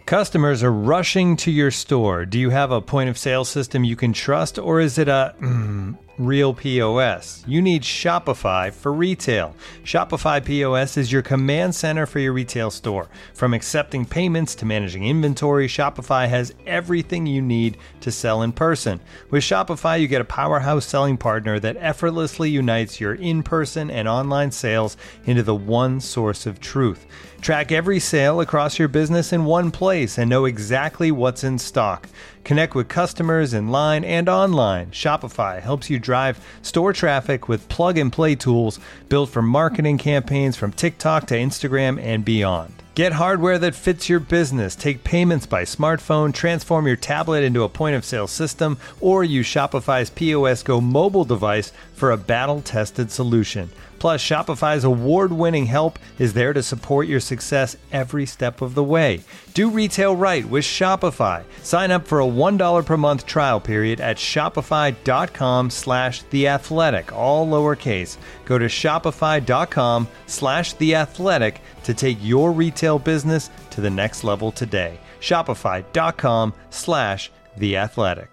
Customers are rushing to your store. Do you have a point of sale system you can trust, or is it a real POS? You need Shopify for retail. Shopify POS is your command center for your retail store. From accepting payments to managing inventory, Shopify has everything you need to sell in person. With Shopify, you get a powerhouse selling partner that effortlessly unites your in-person and online sales into the one source of truth. Track every sale across your business in one place and know exactly what's in stock. Connect with customers in line and online. Shopify helps you drive store traffic with plug-and-play tools built for marketing campaigns from TikTok to Instagram and beyond. Get hardware that fits your business. Take payments by smartphone, transform your tablet into a point-of-sale system, or use Shopify's POS Go mobile device for a battle-tested solution. Plus, Shopify's award-winning help is there to support your success every step of the way. Do retail right with Shopify. Sign up for a $1 per month trial period at shopify.com/theathletic, all lowercase. Go to shopify.com/theathletic to take your retail business to the next level today. Shopify.com/theathletic.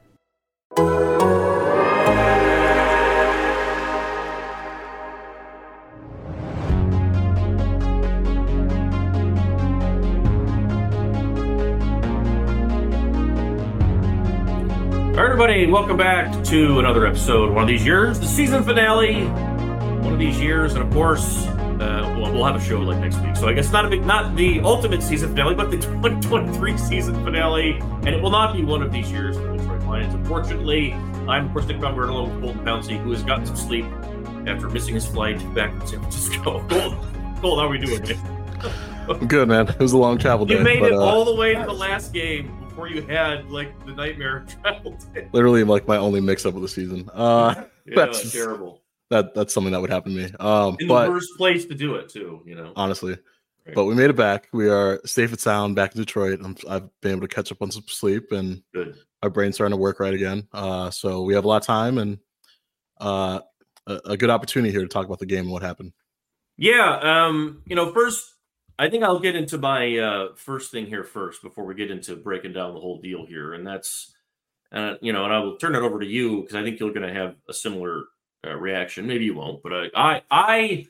All right, everybody, welcome back to another episode. One of these years, the season finale. One of these years, and of course, we'll have a show like next week. So I guess not the ultimate season finale, but the 2023 season finale. And it will not be one of these years for the Detroit Lions. Unfortunately, I'm of course Nick Baumgartner along with Colton Pouncey, who has gotten some sleep after missing his flight back from San Francisco. Colton, how are we doing, man? I'm good, man. It was a long travel day. You made it all the way to the last game before you had like the nightmare travel day. Literally, like my only mix-up of the season. That's terrible. That's something that would happen to me. In the worst place to do it, too. You know, honestly. Right. But we made it back. We are safe and sound back in Detroit. I've been able to catch up on some sleep, and good. My brain's starting to work right again. So we have a lot of time and a good opportunity here to talk about the game and what happened. Yeah. First, I think I'll get into my first thing here first before we get into breaking down the whole deal here. And that's, and I will turn it over to you because I think you're going to have a similar reaction. Maybe you won't, but I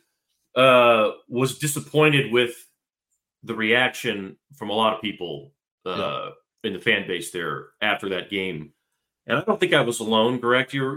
was disappointed with the reaction from a lot of people in the fan base there after that game. And I don't think I was alone, correct? Did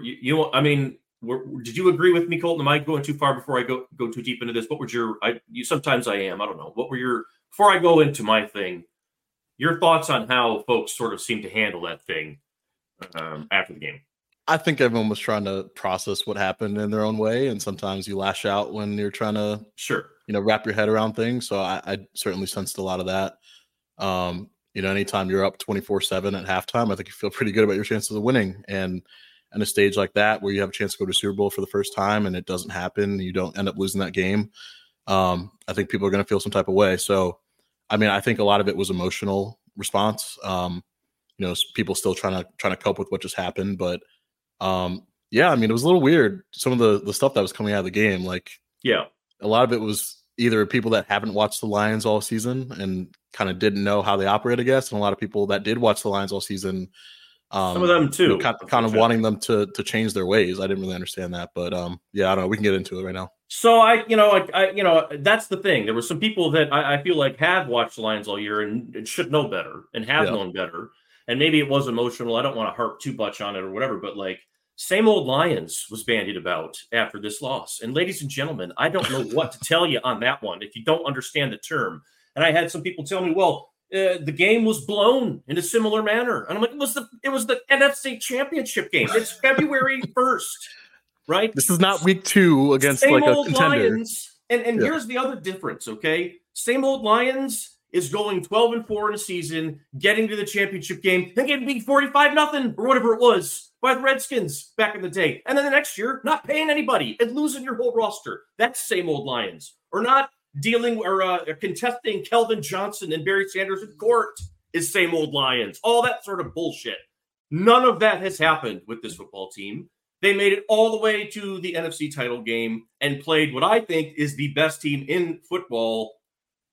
you agree with me, Colton? Am I going too far before I go too deep into this? What was sometimes I am. I don't know. What were before I go into my thing, your thoughts on how folks sort of seem to handle that thing after the game? I think everyone was trying to process what happened in their own way. And sometimes you lash out when you're trying to, wrap your head around things. So I certainly sensed a lot of that. Anytime you're up 24-7 at halftime, I think you feel pretty good about your chances of winning. And a stage like that where you have a chance to go to Super Bowl for the first time and it doesn't happen, you don't end up losing that game. I think people are going to feel some type of way. So, I think a lot of it was emotional response. People still trying to cope with what just happened. But it was a little weird. Some of the stuff that was coming out of the game, a lot of it was either people that haven't watched the Lions all season and kind of didn't know how they operate, I guess. And a lot of people that did watch the Lions all season, some of them too, kind of wanting them to change their ways. I didn't really understand that, but I don't know. We can get into it right now. So that's the thing. There were some people that I feel like have watched the Lions all year and should know better and have known better. And maybe it was emotional. I don't want to harp too much on it or whatever, but same old Lions was bandied about after this loss. And ladies and gentlemen, I don't know what to tell you on that one if you don't understand the term. And I had some people tell me, well, the game was blown in a similar manner. And I'm like, it was the NFC Championship game. It's February 1st, right? This is not week 2 against same a old contender. Lions. And here's the other difference, okay? Same old Lions is going 12-4 in a season, getting to the championship game, and getting beat 45-0 or whatever it was by the Redskins back in the day. And then the next year, not paying anybody and losing your whole roster. That's same old Lions. Or not dealing or contesting Kelvin Johnson and Barry Sanders in court is same old Lions. All that sort of bullshit. None of that has happened with this football team. They made it all the way to the NFC title game and played what I think is the best team in football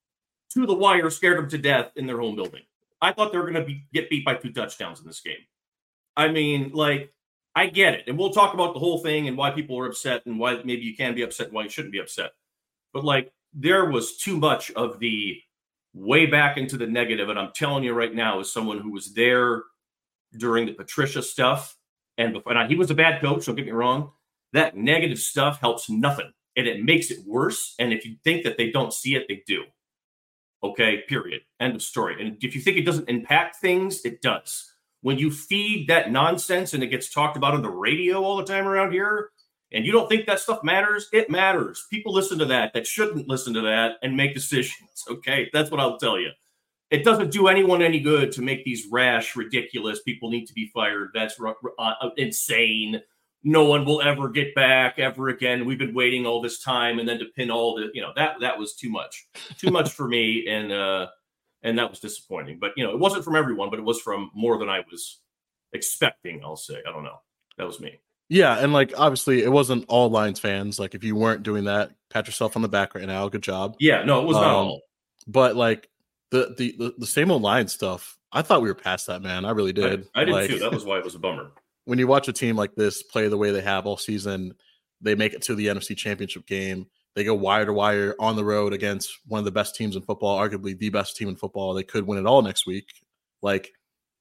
to the wire, scared them to death in their home building. I thought they were going to get beat by 2 touchdowns in this game. I mean, like, I get it. And we'll talk about the whole thing and why people are upset and why maybe you can be upset and why you shouldn't be upset. But, like, there was too much of the way back into the negative. And I'm telling you right now, as someone who was there during the Patricia stuff, and he was a bad coach, don't get me wrong, that negative stuff helps nothing. And it makes it worse. And if you think that they don't see it, they do. Okay, period. End of story. And if you think it doesn't impact things, it does. When you feed that nonsense and it gets talked about on the radio all the time around here, and you don't think that stuff matters, it matters. People listen to that shouldn't listen to that and make decisions. Okay, that's what I'll tell you. It doesn't do anyone any good to make these rash, ridiculous, people need to be fired. That's insane. No one will ever get back ever again. We've been waiting all this time, and then to pin all the, that was too much for me. And that was disappointing, but it wasn't from everyone, but it was from more than I was expecting. I'll say, I don't know. That was me. Yeah. And like, obviously it wasn't all Lions fans. Like if you weren't doing that, pat yourself on the back right now. Good job. Yeah, no, it was not all. But like the same old Lions stuff, I thought we were past that, man. I really did. I did too. That was why it was a bummer. When you watch a team like this play the way they have all season, they make it to the NFC Championship game. They go wire to wire on the road against one of the best teams in football, arguably the best team in football. They could win it all next week. Like,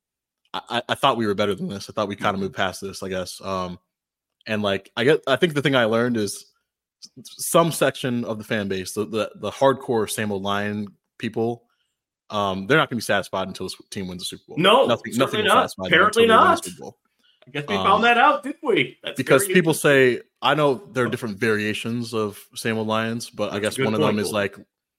I thought we were better than this. I thought we kind of moved past this, I guess. And like, I think the thing I learned is some section of the fan base, the hardcore same old Lion people, they're not going to be satisfied until this team wins the Super Bowl. No, nothing not. Apparently not. I guess we found that out, didn't we? That's because people say, I know there are different variations of same old Lions, but I guess one of them is like,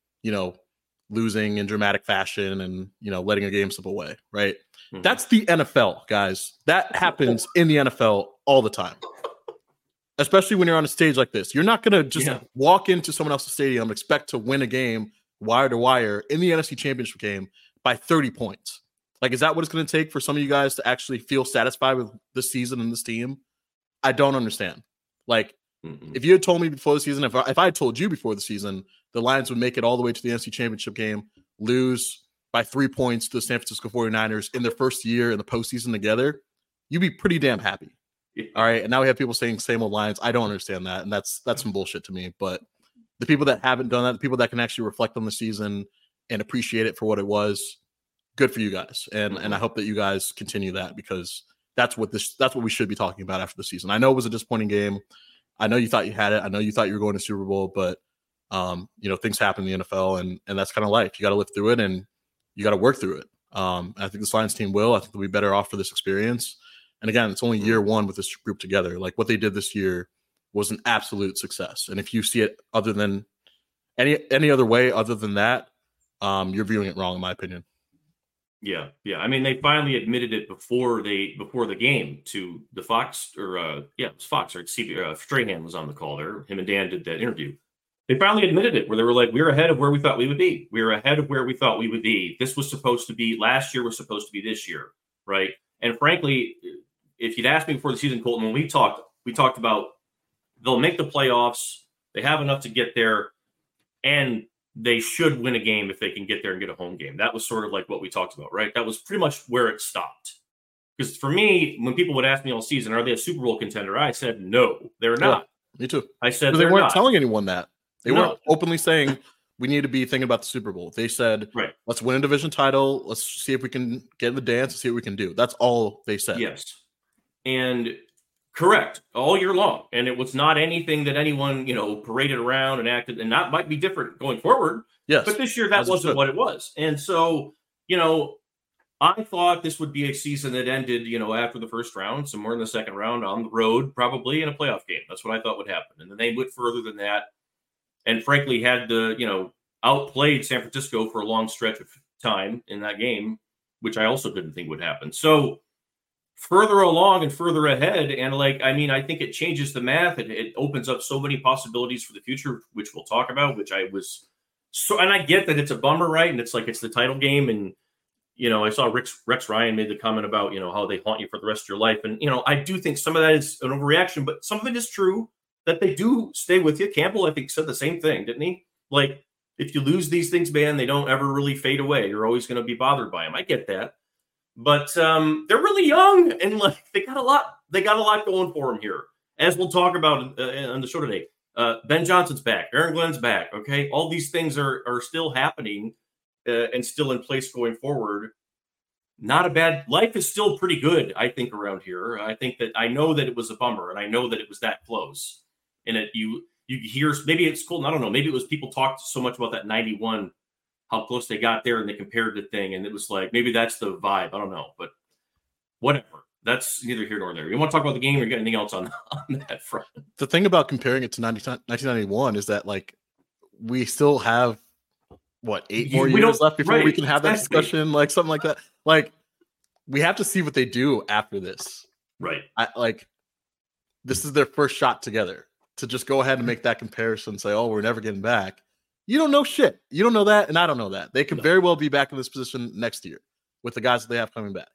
losing in dramatic fashion and, letting a game slip away, right? Mm-hmm. That's the NFL, guys. That happens in the NFL all the time, especially when you're on a stage like this. You're not going to just walk into someone else's stadium and expect to win a game wire to wire in the NFC Championship game by 30 points. Like, is that what it's going to take for some of you guys to actually feel satisfied with this season and this team? I don't understand. Like, if you had told me before the season, if I had told you before the season, the Lions would make it all the way to the NFC Championship game, lose by 3 points to the San Francisco 49ers in their first year in the postseason together, you'd be pretty damn happy. All right. And now we have people saying same old Lions. I don't understand that. And that's some bullshit to me. But the people that haven't done that, the people that can actually reflect on the season and appreciate it for what it was, good for you guys. And I hope that you guys continue that, because that's what we should be talking about after the season. I know it was a disappointing game. I know you thought you had it. I know you thought you were going to Super Bowl, but things happen in the NFL, and that's kind of life. You got to live through it, and you got to work through it. I think this Lions team will. I think they'll be better off for this experience. And again, it's only year one with this group together. Like, what they did this year was an absolute success. And if you see it other than any other way other than that, you're viewing it wrong, in my opinion. Yeah. I mean, they finally admitted it before the game to the Fox, or it was Fox, or Strahan was on the call there. Him and Dan did that interview. They finally admitted it, where they were like, "We're ahead of where we thought we would be. We're ahead of where we thought we would be. This was supposed to be last year. Was supposed to be this year, right?" And frankly, if you'd asked me before the season, Colton, when we talked about they'll make the playoffs. They have enough to get there, and they should win a game if they can get there and get a home game. That was sort of like what we talked about, right? That was pretty much where it stopped. Because for me, when people would ask me all season, are they a Super Bowl contender? I said, no, they're not. Me too. I said they weren't telling anyone that. They weren't openly saying we need to be thinking about the Super Bowl. They said, let's win a division title. Let's see if we can get in the dance and see what we can do. That's all they said. Yes. And correct, all year long. And it was not anything that anyone, paraded around and acted, and that might be different going forward. Yes. But this year, that wasn't what it was. And so, I thought this would be a season that ended, after the first round, somewhere in the second round, on the road, probably in a playoff game. That's what I thought would happen. And then they went further than that. And frankly, had outplayed San Francisco for a long stretch of time in that game, which I also didn't think would happen. So further along and further ahead, and I think it changes the math. It opens up so many possibilities for the future, which we'll talk about, which I was so, and I get that it's a bummer, right? And it's like, it's the title game. And, I saw Rex Ryan made the comment about, how they haunt you for the rest of your life. And, I do think some of that is an overreaction, but some of it is true that they do stay with you. Campbell, I think, said the same thing, didn't he? Like, if you lose these things, man, they don't ever really fade away. You're always going to be bothered by them. I get that. But they're really young, and like they got a lot going for them here. As we'll talk about on the show today. Ben Johnson's back. Aaron Glenn's back. Okay. All these things are still happening and still in place going forward. Not a bad life is still pretty good, I think, around here. I know that it was a bummer, and I know that it was that close. And you hear, maybe it's cool. I don't know. Maybe it was people talked so much about that 91, how close they got there, and they compared the thing. And it was like, maybe that's the vibe. I don't know, but whatever. That's neither here nor there. You want to talk about the game or you got anything else on that front? The thing about comparing it to 1991 is that, like, we still have, 8 more years left before we can have that discussion, like something like that. Like, we have to see what they do after this. Right. This is their first shot together. To just go ahead and make that comparison and say, oh, we're never getting back. You don't know shit. You don't know that, and I don't know that. They could very well be back in this position next year with the guys that they have coming back.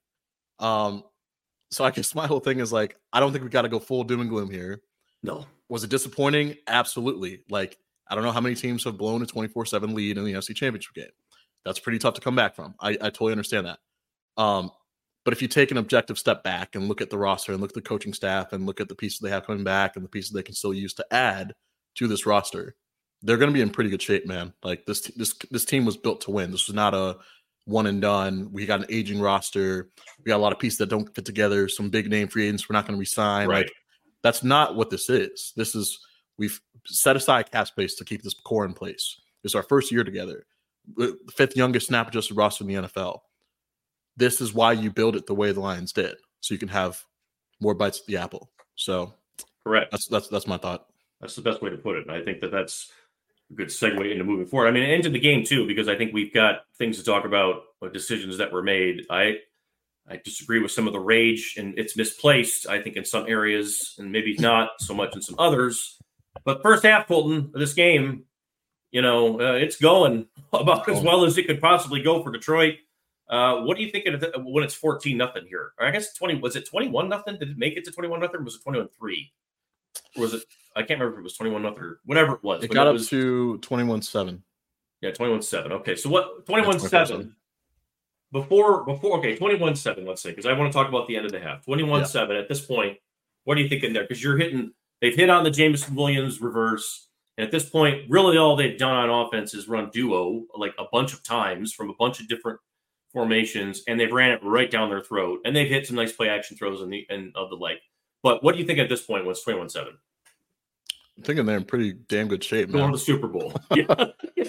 So I guess my whole thing is, like, I don't think we got to go full doom and gloom here. No. Was it disappointing? Absolutely. Like, I don't know how many teams have blown a 24-7 lead in the NFC Championship game. That's pretty tough to come back from. I totally understand that. But if you take an objective step back and look at the roster and look at the coaching staff and look at the pieces they have coming back and the pieces they can still use to add to this roster, they're going to be in pretty good shape, man. Like, this team was built to win. This was not a one and done. We got an aging roster. We got a lot of pieces that don't fit together. Some big name free agents we're not going to resign. Right. Like, that's not what this is. We've set aside cap space to keep this core in place. It's our first year together. The 5th youngest snap adjusted roster in the NFL. This is why you build it the way the Lions did, so you can have more bites at the apple. So, correct. That's my thought. That's the best way to put it. And I think that's a good segue into moving forward. I mean, into the game too, because I think we've got things to talk about, decisions that were made. I disagree with some of the rage, and it's misplaced, I think, in some areas, and maybe not so much in some others. But first half, Colton, of this game, it's going about as well as it could possibly go for Detroit. What do you think when it's 14-0 here? Or I guess was it 21-0? Did it make it to 21-0? Or was it 21-3? Or was it? I can't remember if it was 21-0 or whatever it was. It got up to 21-7. Yeah, 21-7. Okay, so what? 21-7. Before. Okay, 21-7. Let's say, because I want to talk about the end of the half. 21-7. Yeah. At this point, what are you thinking there? Because they've hit on the Jameson Williams reverse. And at this point, really all they've done on offense is run duo like a bunch of times from a bunch of different formations, and they've ran it right down their throat. And they've hit some nice play action throws of the leg. But what do you think at this point when it's 21-7? I'm thinking they're in pretty damn good shape, man. Going to the Super Bowl. Yeah.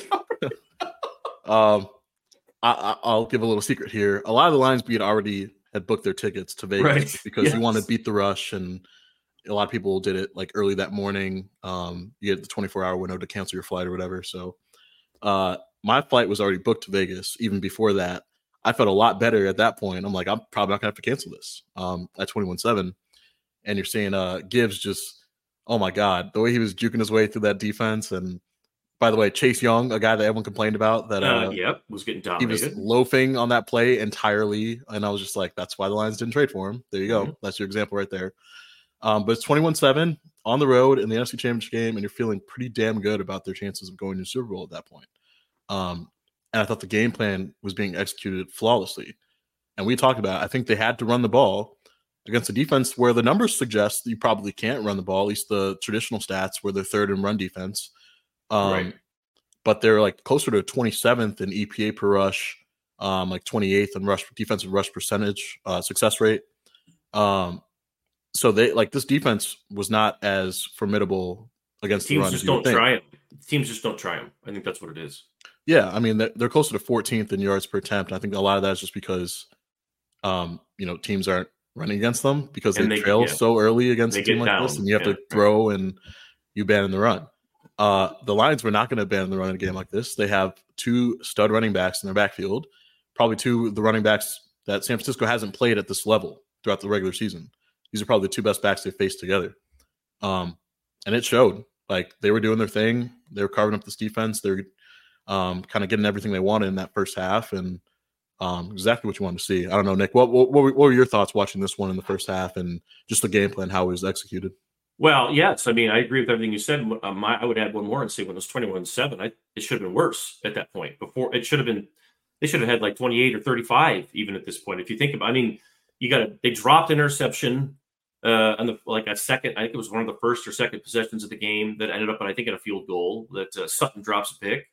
I'll give a little secret here. A lot of the Lions beat already had booked their tickets to Vegas because you want to beat the rush, and a lot of people did it like early that morning. You get the 24-hour window to cancel your flight or whatever. So my flight was already booked to Vegas even before that. I felt a lot better at that point. I'm like, I'm probably not gonna have to cancel this at 21-7. And you're seeing Gibbs just, oh my God, the way he was juking his way through that defense. And by the way, Chase Young, a guy that everyone complained about, that was getting dominated. He was loafing on that play entirely. And I was just like, that's why the Lions didn't trade for him. There you go. Mm-hmm. That's your example right there. But it's 21-7 on the road in the NFC Championship game, and you're feeling pretty damn good about their chances of going to the Super Bowl at that point. And I thought the game plan was being executed flawlessly. And we talked about it. I think they had to run the ball against a defense where the numbers suggest you probably can't run the ball, at least the traditional stats where they're third in run defense. Right. But they're like closer to 27th in EPA per rush, like 28th in defensive rush percentage, success rate. So they like this defense was not as formidable against the run. Teams just don't try them. Teams just don't try them. I think that's what it is. Yeah, I mean they're closer to 14th in yards per attempt. I think a lot of that is just because, teams aren't running against them because they trail so early against a team like this, and you have to throw and you abandon the run. The Lions were not going to abandon the run in a game like this. They have 2 stud running backs in their backfield, probably 2 of the running backs that San Francisco hasn't played at this level throughout the regular season. These are probably the 2 best backs they've faced together. And it showed. Like, they were doing their thing. They were carving up this defense. They're kind of getting everything they wanted in that first half, and exactly what you wanted to see. I don't know, Nick, what were your thoughts watching this one in the first half and just the game plan, how it was executed? Well, yes. I mean, I agree with everything you said. I would add one more and say when it was 21-7, it should have been worse at that point. Before it should have been, they should have had like 28 or 35 even at this point. If you think about, I mean, they dropped interception on a second. I think it was one of the first or second possessions of the game that ended up, I think, in a field goal that Sutton drops a pick.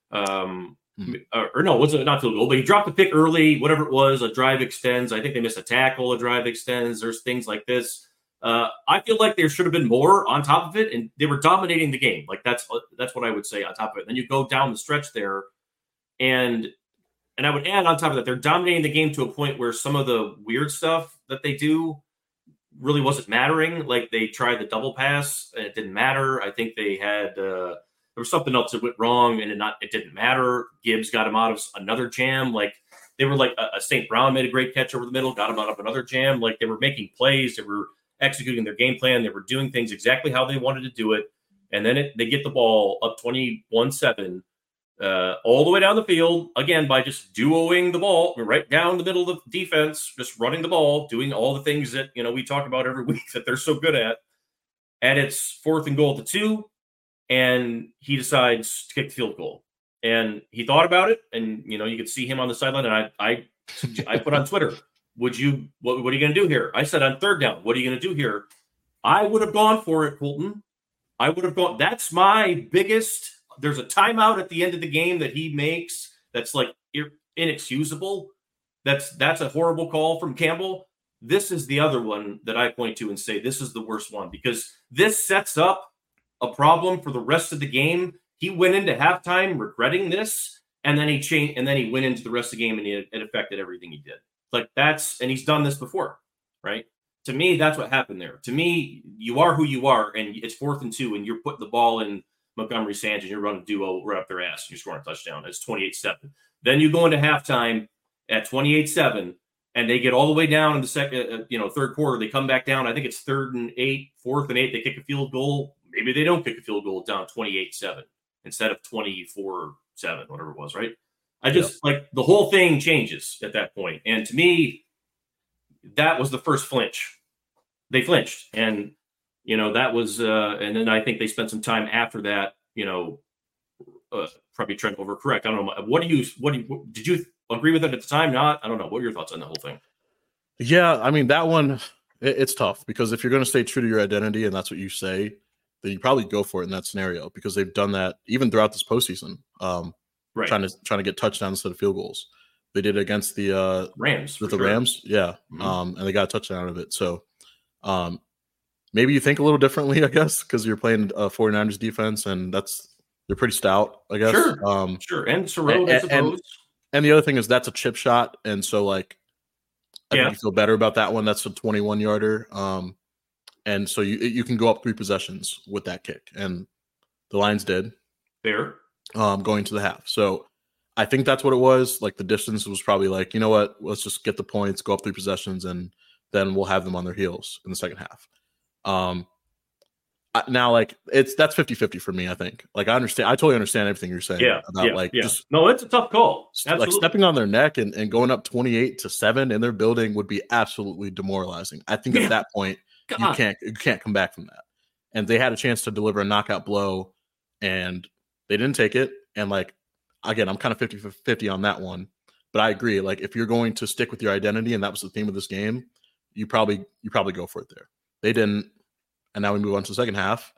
Or no, was it not field goal? But he dropped a pick early. Whatever it was, a drive extends. I think they missed a tackle. A drive extends. There's things like this. I feel like there should have been more on top of it, and they were dominating the game. Like that's what I would say on top of it. Then you go down the stretch there, and I would add on top of that, they're dominating the game to a point where some of the weird stuff that they do really wasn't mattering. Like they tried the double pass, and it didn't matter. I think they had there was something else that went wrong, and it didn't matter. Gibbs got him out of another jam. Like they were like a St. Brown made a great catch over the middle, got him out of another jam. Like they were making plays. They were executing their game plan. They were doing things exactly how they wanted to do it. And then they get the ball up 21-7 all the way down the field, again, by just duoing the ball right down the middle of the defense, just running the ball, doing all the things that, we talk about every week that they're so good at. And it's 4th and goal to 2. And he decides to kick the field goal. And he thought about it. And, you could see him on the sideline. And I put on Twitter, what are you going to do here? I said on 3rd down, what are you going to do here? I would have gone for it, Colton. I would have gone. That's my biggest. There's a timeout at the end of the game that he makes that's like inexcusable. That's a horrible call from Campbell. This is the other one that I point to and say this is the worst one because this sets up a problem for the rest of the game. He went into halftime regretting this, and then he changed, and then he went into the rest of the game and it affected everything he did. Like and he's done this before, right? To me, that's what happened there. To me, you are who you are, and it's 4th and 2, and you're putting the ball in Montgomery Sands, and you're running duo right up their ass, and you're scoring a touchdown. It's 28-7. Then you go into halftime at 28-7, and they get all the way down in the second, 3rd quarter. They come back down. I think it's 3rd and 8, 4th and 8. They kick a field goal. Maybe they don't kick a field goal down 28-7 instead of 24-7, whatever it was, right? I just like the whole thing changes at that point. And to me, that was the first flinch. They flinched. And, that was, and then I think they spent some time after that, probably trying to overcorrect. I don't know. Did you agree with it at the time? Not? I don't know. What are your thoughts on the whole thing? Yeah. I mean, that one, it's tough because if you're going to stay true to your identity and that's what you say, then you probably go for it in that scenario because they've done that even throughout this postseason. Right. Trying to get touchdowns instead of field goals. They did it against the Rams. With the Rams, yeah. Mm-hmm. And they got a touchdown out of it. So maybe you think a little differently, I guess, because you're playing 49ers defense, and they're pretty stout, I guess. Sure. Sure. And Sorrell, I suppose. And the other thing is that's a chip shot, and so I think you feel better about that one. That's a 21-yarder. And so you can go up 3 possessions with that kick, and the Lions did. Fair. Going to the half. So I think that's what it was. Like the distance was probably like, you know what, let's just get the points, go up 3 possessions, and then we'll have them on their heels in the second half. Now that's 50-50 for me, I think. I totally understand everything you're saying about just no, it's a tough call. Absolutely. Like stepping on their neck and going up 28-7 in their building would be absolutely demoralizing. I think at that point you can't come back from that. And they had a chance to deliver a knockout blow and they didn't take it. And again, I'm kind of 50-50 on that one, but I agree. If you're going to stick with your identity, and that was the theme of this game, you probably go for it there. They didn't. And now we move on to the second half.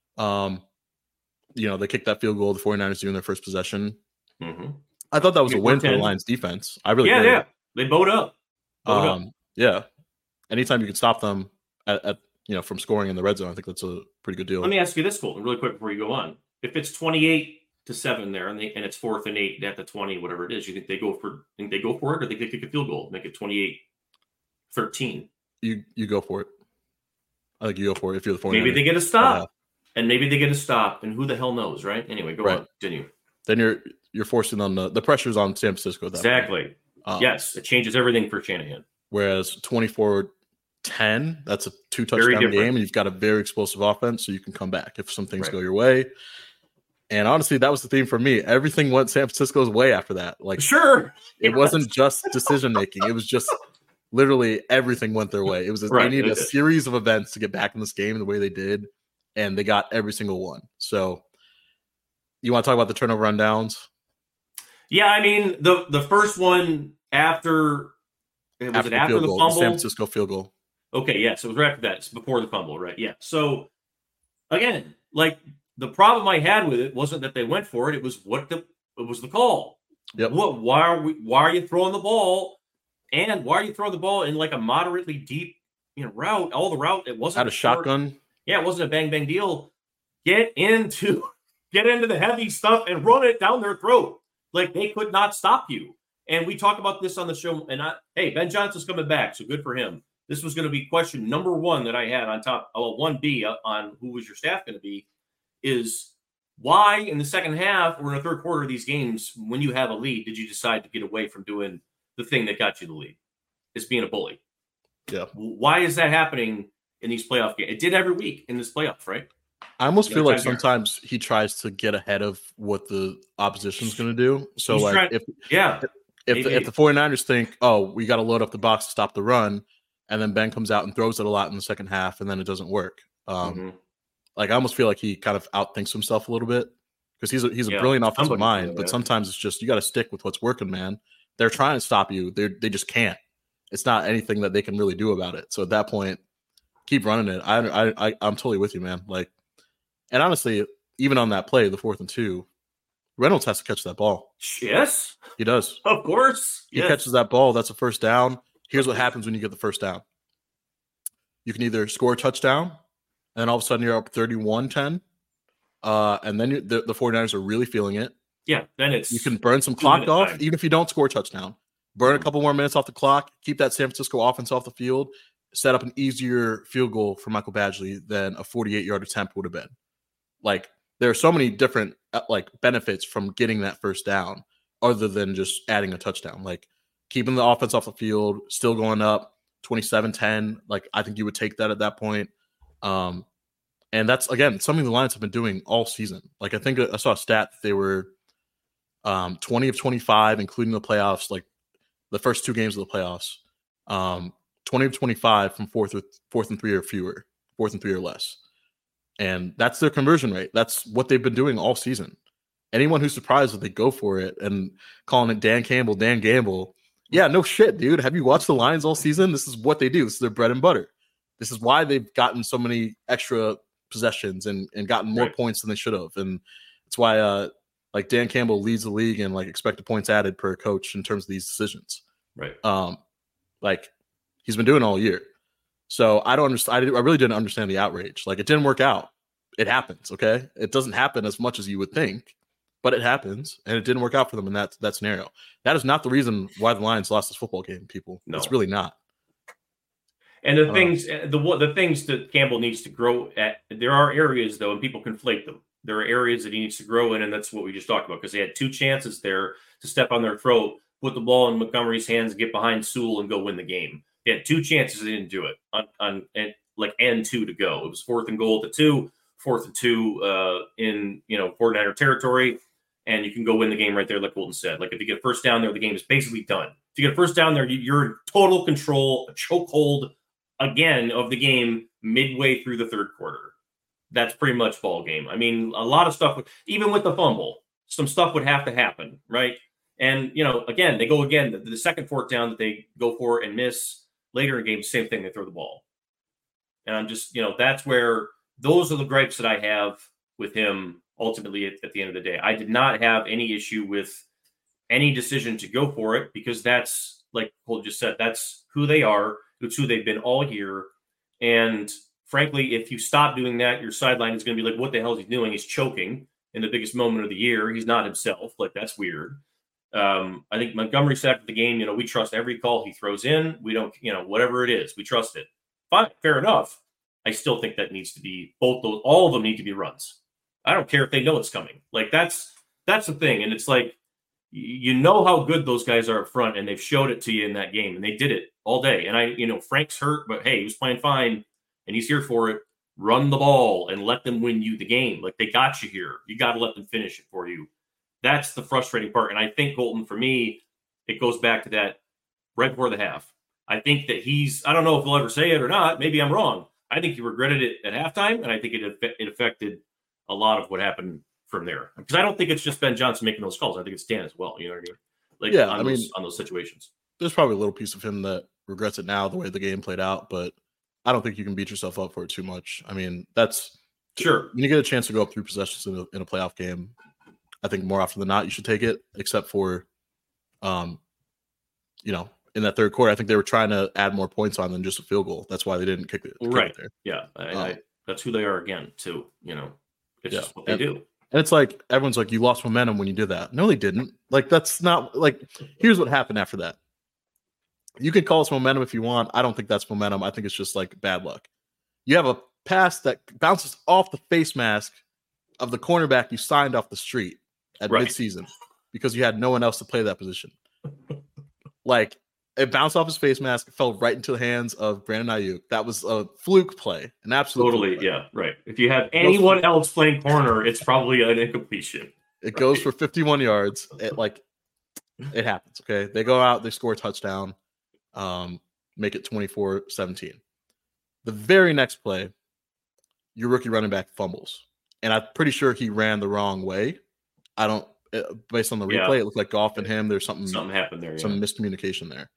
They kicked that field goal. The 49ers doing their first possession. Mm-hmm. I thought that was a win for the Lions defense. I really did. Yeah. They bowed up. Yeah. Anytime you can stop them at from scoring in the red zone, I think that's a pretty good deal. Let me ask you this, Colton, really quick before you go on. If it's 28-7 there, and it's 4th and 8 at the 20, whatever it is, you think they go for it, or they kick a field goal, make it 28-13? You go for it. I think you go for it if you're the 49ers. Maybe they get a stop, and who the hell knows, right? Anyway, go on. Continue. Then you're forcing on the pressure's on San Francisco. Exactly. Yes, it changes everything for Shanahan. Whereas 24-10, that's a 2 touchdown game, and you've got a very explosive offense, so you can come back if some things go your way. And honestly, that was the theme for me. Everything went San Francisco's way after that. Sure. It wasn't just decision making. It was just literally everything went their way. It was Right, they needed a series of events to get back in this game the way they did, and they got every single one. So, you want to talk about the turnover rundowns? Yeah, I mean the first one after the fumble? San Francisco field goal. Okay, yes, it was right after that. It's before the fumble, right? Yeah. So again, like the problem I had with it wasn't that they went for it; it was the call. Yep. Why are you throwing the ball? And why are you throwing the ball in like a moderately deep, route? All the route, it wasn't a shotgun. Yeah, it wasn't a bang bang deal. Get into the heavy stuff and run it down their throat. Like they could not stop you. And we talk about this on the show. And hey, Ben Johnson's coming back, so good for him. This was going to be question number 1 that I had on top. 1B on who was your staff going to be is why in the second half or in the third quarter of these games, when you have a lead, did you decide to get away from doing the thing that got you the lead? Is being a bully. Yeah. Why is that happening in these playoff games? It did every week in this playoff, right? I almost feel like sometimes he tries to get ahead of what the opposition's going to do. So if the 49ers think, oh, we got to load up the box to stop the run, and then Ben comes out and throws it a lot in the second half, and then it doesn't work. Like I almost feel like he kind of outthinks himself a little bit because he's a brilliant offensive mind, but sometimes it's just you got to stick with what's working, man. They're trying to stop you. They just can't. It's not anything that they can really do about it. So at that point, keep running it. I'm totally with you, man. Like, and honestly, even on that play, the 4th and 2, Reynolds has to catch that ball. Yes, he does. Of course, he catches that ball. That's a first down. Here's what happens when you get the first down. You can either score a touchdown, and then all of a sudden you're up 31-10, and then the 49ers are really feeling it. Yeah, then you can burn some clock off, even if you don't score a touchdown. Burn a couple more minutes off the clock, keep that San Francisco offense off the field, set up an easier field goal for Michael Badgley than a 48-yard attempt would have been. Like, there are so many different benefits from getting that first down other than just adding a touchdown. Like, keeping the offense off the field, still going up 27-10. Like, I think you would take that at that point. And that's, again, something the Lions have been doing all season. Like, I think I saw a stat that they were 20 of 25, including the playoffs, like the first 2 games of the playoffs, 20 of 25 from 4th and 3 or fewer, 4th and 3 or less. And that's their conversion rate. That's what they've been doing all season. Anyone who's surprised that they go for it and calling it Dan Gamble. Yeah, no shit, dude. Have you watched the Lions all season? This is what they do. This is their bread and butter. This is why they've gotten so many extra possessions and gotten more points than they should have. And it's why Dan Campbell leads the league in expected points added per coach in terms of these decisions. Right. He's been doing it all year. So I don't understand. I really didn't understand the outrage. Like, it didn't work out. It happens. Okay. It doesn't happen as much as you would think, but it happens, and it didn't work out for them in that scenario. That is not the reason why the Lions lost this football game, people. No. It's really not. And the things that Campbell needs to grow at, there are areas though, and people conflate them. There are areas that he needs to grow in, and that's what we just talked about, because they had 2 chances there to step on their throat, put the ball in Montgomery's hands, get behind Sewell, and go win the game. They had 2 chances, they didn't do it and 2 to go. It was 4th and goal at the 2, 4th and 2 in 49er territory, and you can go win the game right there, like Colton said. Like, if you get first down there, the game is basically done. If you get first down there, you're in total control, a chokehold again of the game midway through the third quarter. That's pretty much ball game. I mean, a lot of stuff, even with the fumble, some stuff would have to happen, right? And, again, they go again, the second 4th down that they go for and miss later in the game, same thing, they throw the ball. And I'm just, that's where those are the gripes that I have with him ultimately at the end of the day. I did not have any issue with any decision to go for it, because that's, like Cole just said, that's who they are. It's who they've been all year. And frankly, if you stop doing that, your sideline is going to be like, what the hell is he doing? He's choking in the biggest moment of the year. He's not himself. Like, that's weird. I think Montgomery said after the game, we trust every call he throws in. We don't, whatever it is, we trust it. Fine, fair enough. I still think that needs to be all of them need to be runs. I don't care if they know it's coming. Like, that's the thing. And it's like, how good those guys are up front, and they've showed it to you in that game, and they did it all day. And Frank's hurt, but hey, he was playing fine, and he's here for it. Run the ball and let them win you the game. Like, they got you here. You got to let them finish it for you. That's the frustrating part. And I think, Colton, for me, it goes back to that right before the half. I think that I don't know if he'll ever say it or not. Maybe I'm wrong. I think he regretted it at halftime, and I think it affected a lot of what happened from there. Because I don't think it's just Ben Johnson making those calls. I think it's Dan as well. You know what I mean? Like, yeah, on those situations. There's probably a little piece of him that regrets it now, the way the game played out, but I don't think you can beat yourself up for it too much. I mean, that's sure. When you get a chance to go up 3 possessions in a playoff game, I think more often than not you should take it, except for, in that third quarter, I think they were trying to add more points on than just a field goal. That's why they didn't kick it. Right. There. Yeah. That's who they are again, too. It's just what they do. And it's like, everyone's like, you lost momentum when you did that. No, they didn't. Like, that's not like, here's what happened after that. You can call us momentum if you want. I don't think that's momentum. I think it's just like bad luck. You have a pass that bounces off the face mask of the cornerback you signed off the street at midseason because you had no one else to play that position. Like, it bounced off his face mask, fell right into the hands of Brandon Ayuk. That was a fluke play, an absolute fluke play. Yeah, right. If you have anyone else playing corner, it's probably an incompletion. It goes for 51 yards. It happens, okay? They go out, they score a touchdown, make it 24-17. The very next play, your rookie running back fumbles. And I'm pretty sure he ran the wrong way. Based on the replay, it looked like Goff and him, there's something happened there. Some miscommunication there.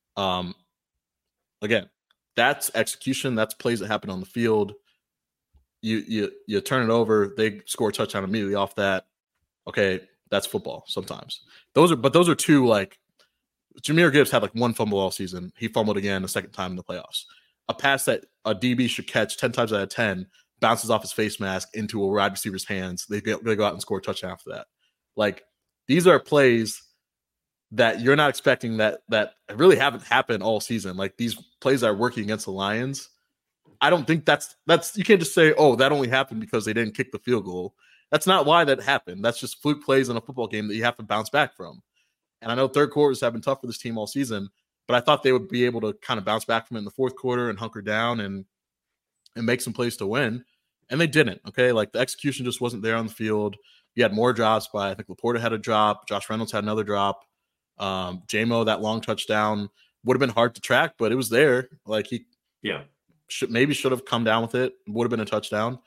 Again, that's execution. That's plays that happen on the field. You turn it over. They score a touchdown immediately off that. Okay, that's football. Sometimes those are two, like, Jahmyr Gibbs had like one fumble all season. He fumbled again a second time in the playoffs. A pass that a DB should catch 10 times out of 10 bounces off his face mask into a wide receiver's hands. They go out and score a touchdown after that. Like, these are plays that you're not expecting that really haven't happened all season. Like, these plays are working against the Lions. I don't think that's you can't just say, oh, that only happened because they didn't kick the field goal. That's not why that happened. That's just fluke plays in a football game that you have to bounce back from. And I know third quarters have been tough for this team all season, but I thought they would be able to kind of bounce back from it in the fourth quarter and hunker down and make some plays to win. And they didn't. Okay. Like, the execution just wasn't there on the field. You had more drops by, I think Laporta had a drop. Josh Reynolds had another drop. J-Mo, that long touchdown would have been hard to track, but it was there. Like, he should have come down with it. Would have been a touchdown.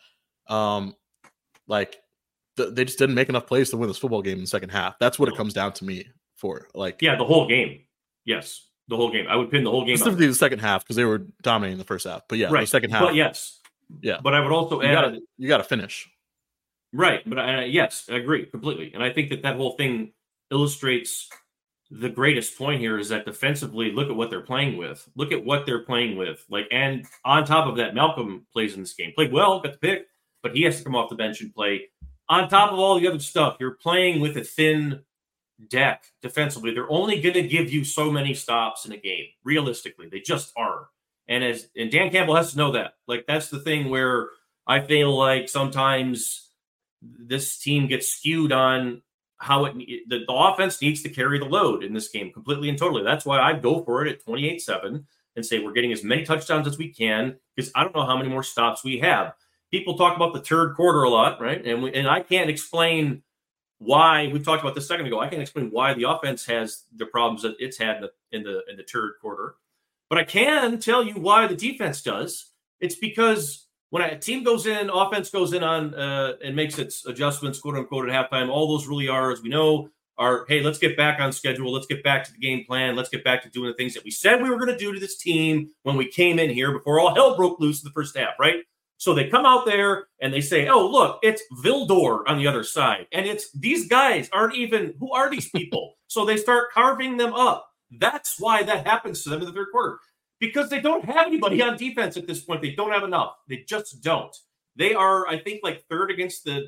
They just didn't make enough plays to win this football game in the second half. That's what it comes down to me for. Like, the whole game. Yes, the whole game. I would pin the whole game. Specifically the second half, because they were dominating the first half. But the second half. But yes. Yeah. But I would also add, you got to finish. Right. But yes, I agree completely. And I think that whole thing illustrates the greatest point here is that defensively, look at what they're playing with. Look at what they're playing with. Like, and on top of that, Malcolm plays in this game. Played well, got the pick, but he has to come off the bench and play. On top of all the other stuff, you're playing with a thin deck defensively. They're only going to give you so many stops in a game. Realistically, they just are. And Dan Campbell has to know that. Like, that's the thing where I feel like sometimes this team gets skewed on how the offense needs to carry the load in this game completely and totally. That's why I go for it at 28-7 and say we're getting as many touchdowns as we can, because I don't know how many more stops we have. People talk about the third quarter a lot, right? And I can't explain why. We talked about this a second ago. I can't explain why the offense has the problems that it's had in the third quarter, but I can tell you why the defense does. It's because when a team goes in, offense goes in on and makes its adjustments, quote unquote, at halftime. All those really are, as we know, are, hey, let's get back on schedule. Let's get back to the game plan. Let's get back to doing the things that we said we were going to do to this team when we came in here before all hell broke loose in the first half, right? So they come out there and they say, oh, look, it's Vildor on the other side. And it's these guys aren't even, who are these people? So they start carving them up. That's why that happens to them in the third quarter. Because they don't have anybody on defense at this point. They don't have enough. They just don't. They are, I think, like third against the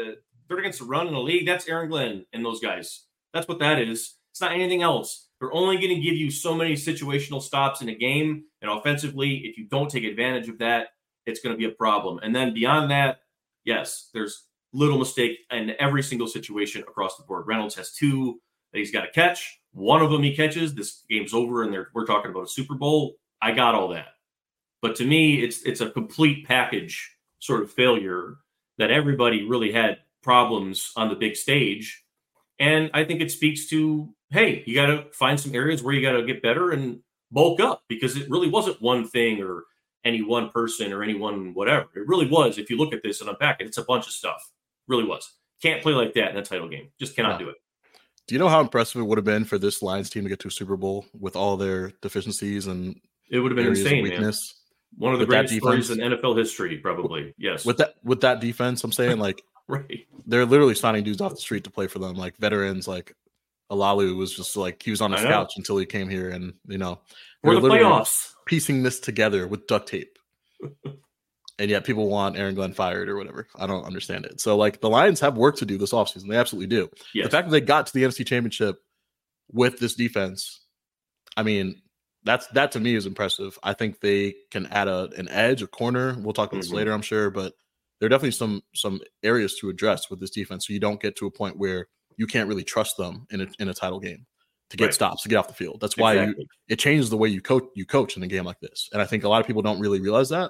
run in the league. That's Aaron Glenn and those guys. That's what that is. It's not anything else. They're only going to give you so many situational stops in a game. And offensively, if you don't take advantage of that, it's going to be a problem. And then beyond that, yes, there's little mistake in every single situation across the board. Reynolds has 2 that he's got to catch. One of them he catches. This game's over, and we're talking about a Super Bowl. I got all that. But to me, it's a complete package sort of failure that everybody really had problems on the big stage. And I think it speaks to, hey, you got to find some areas where you got to get better. And bulk up, because it really wasn't one thing or any one person or any one whatever. It really was, if you look at this and unpack it, it's a bunch of stuff. It really was. Can't play like that in a title game. Just cannot do it. Do you know how impressive it would have been for this Lions team to get to a Super Bowl with all their deficiencies and it would have been insane, weakness? Man. One of the greatest stories in NFL history, probably. Yes. With that defense, I'm saying, like, right. They're literally signing dudes off the street to play for them, like veterans. Like Alalu was just like, he was on his couch until he came here, and for the playoffs, piecing this together with duct tape. And yet people want Aaron Glenn fired or whatever. I don't understand it. So, like, the Lions have work to do this offseason. They absolutely do. Yes. The fact that they got to the NFC Championship with this defense, I mean, that to me is impressive. I think they can add an edge, a corner. We'll talk about this later, I'm sure, but there are definitely some areas to address with this defense, so you don't get to a point where you can't really trust them in a title game to get stops, to get off the field. That's why it changes the way you coach in a game like this. And I think a lot of people don't really realize that.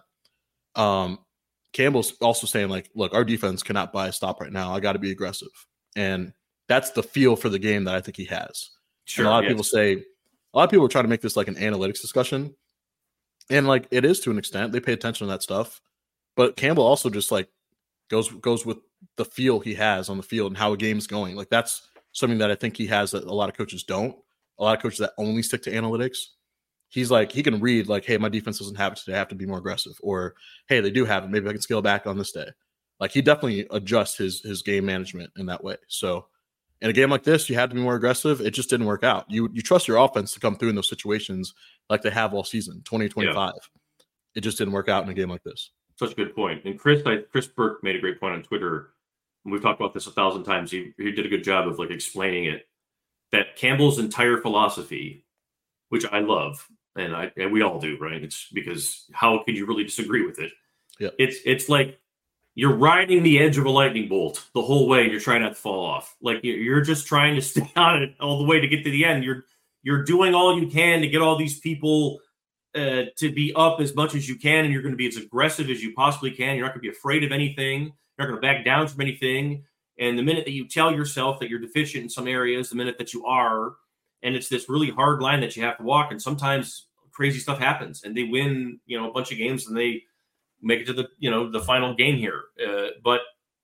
Campbell's also saying, like, look, our defense cannot buy a stop right now. I got to be aggressive. And that's the feel for the game that I think he has. Sure, and a lot of people are trying to make this like an analytics discussion. And, like, it is to an extent. They pay attention to that stuff. But Campbell also just, like, goes with the feel he has on the field and how a game's going. Like, that's something that I think he has that a lot of coaches don't. A lot of coaches that only stick to analytics. He's like, he can read, like, hey, my defense doesn't have it today. I have to be more aggressive. Or, hey, they do have it. Maybe I can scale back on this day. Like, he definitely adjusts his game management in that way. So, in a game like this, you had to be more aggressive. It just didn't work out. You trust your offense to come through in those situations like they have all season, 2025. Yeah. It just didn't work out in a game like this. Such a good point. And Chris Burke made a great point on Twitter. And we've talked about this 1,000 times. He did a good job of, like, explaining it. That Campbell's entire philosophy, which I love, and we all do, right? It's because how could you really disagree with it? Yeah. It's like you're riding the edge of a lightning bolt the whole way. And you're trying not to fall off. Like, you're just trying to stay on it all the way to get to the end. You're doing all you can to get all these people to be up as much as you can, and you're going to be as aggressive as you possibly can. You're not going to be afraid of anything. You're not going to back down from anything. And the minute that you tell yourself that you're deficient in some areas, the minute that you are, and it's this really hard line that you have to walk, and sometimes crazy stuff happens, and they win, a bunch of games, and they make it to the final game here. But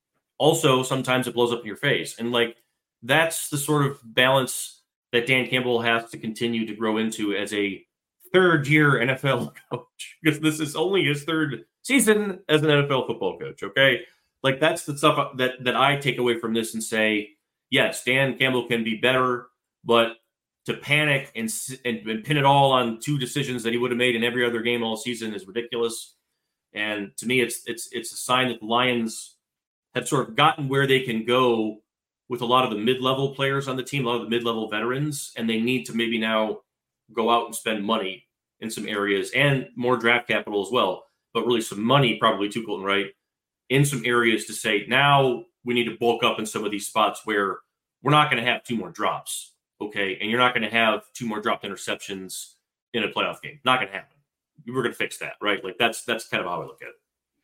also sometimes it blows up in your face, and, like, that's the sort of balance that Dan Campbell has to continue to grow into as a third-year NFL coach, because this is only his third season as an NFL football coach. Okay, like, that's the stuff that I take away from this and say, yes, Dan Campbell can be better, but to panic and pin it all on two decisions that he would have made in every other game all season is ridiculous. And to me, it's a sign that the Lions have sort of gotten where they can go with a lot of the mid-level players on the team, a lot of the mid-level veterans, and they need to maybe now go out and spend money in some areas and more draft capital as well, but really some money probably too, Colton, right, in some areas to say, now we need to bulk up in some of these spots where we're not going to have two more drops, okay? And you're not going to have two more dropped interceptions in a playoff game. Not going to happen. We're going to fix that, right? Like, that's kind of how I look at it.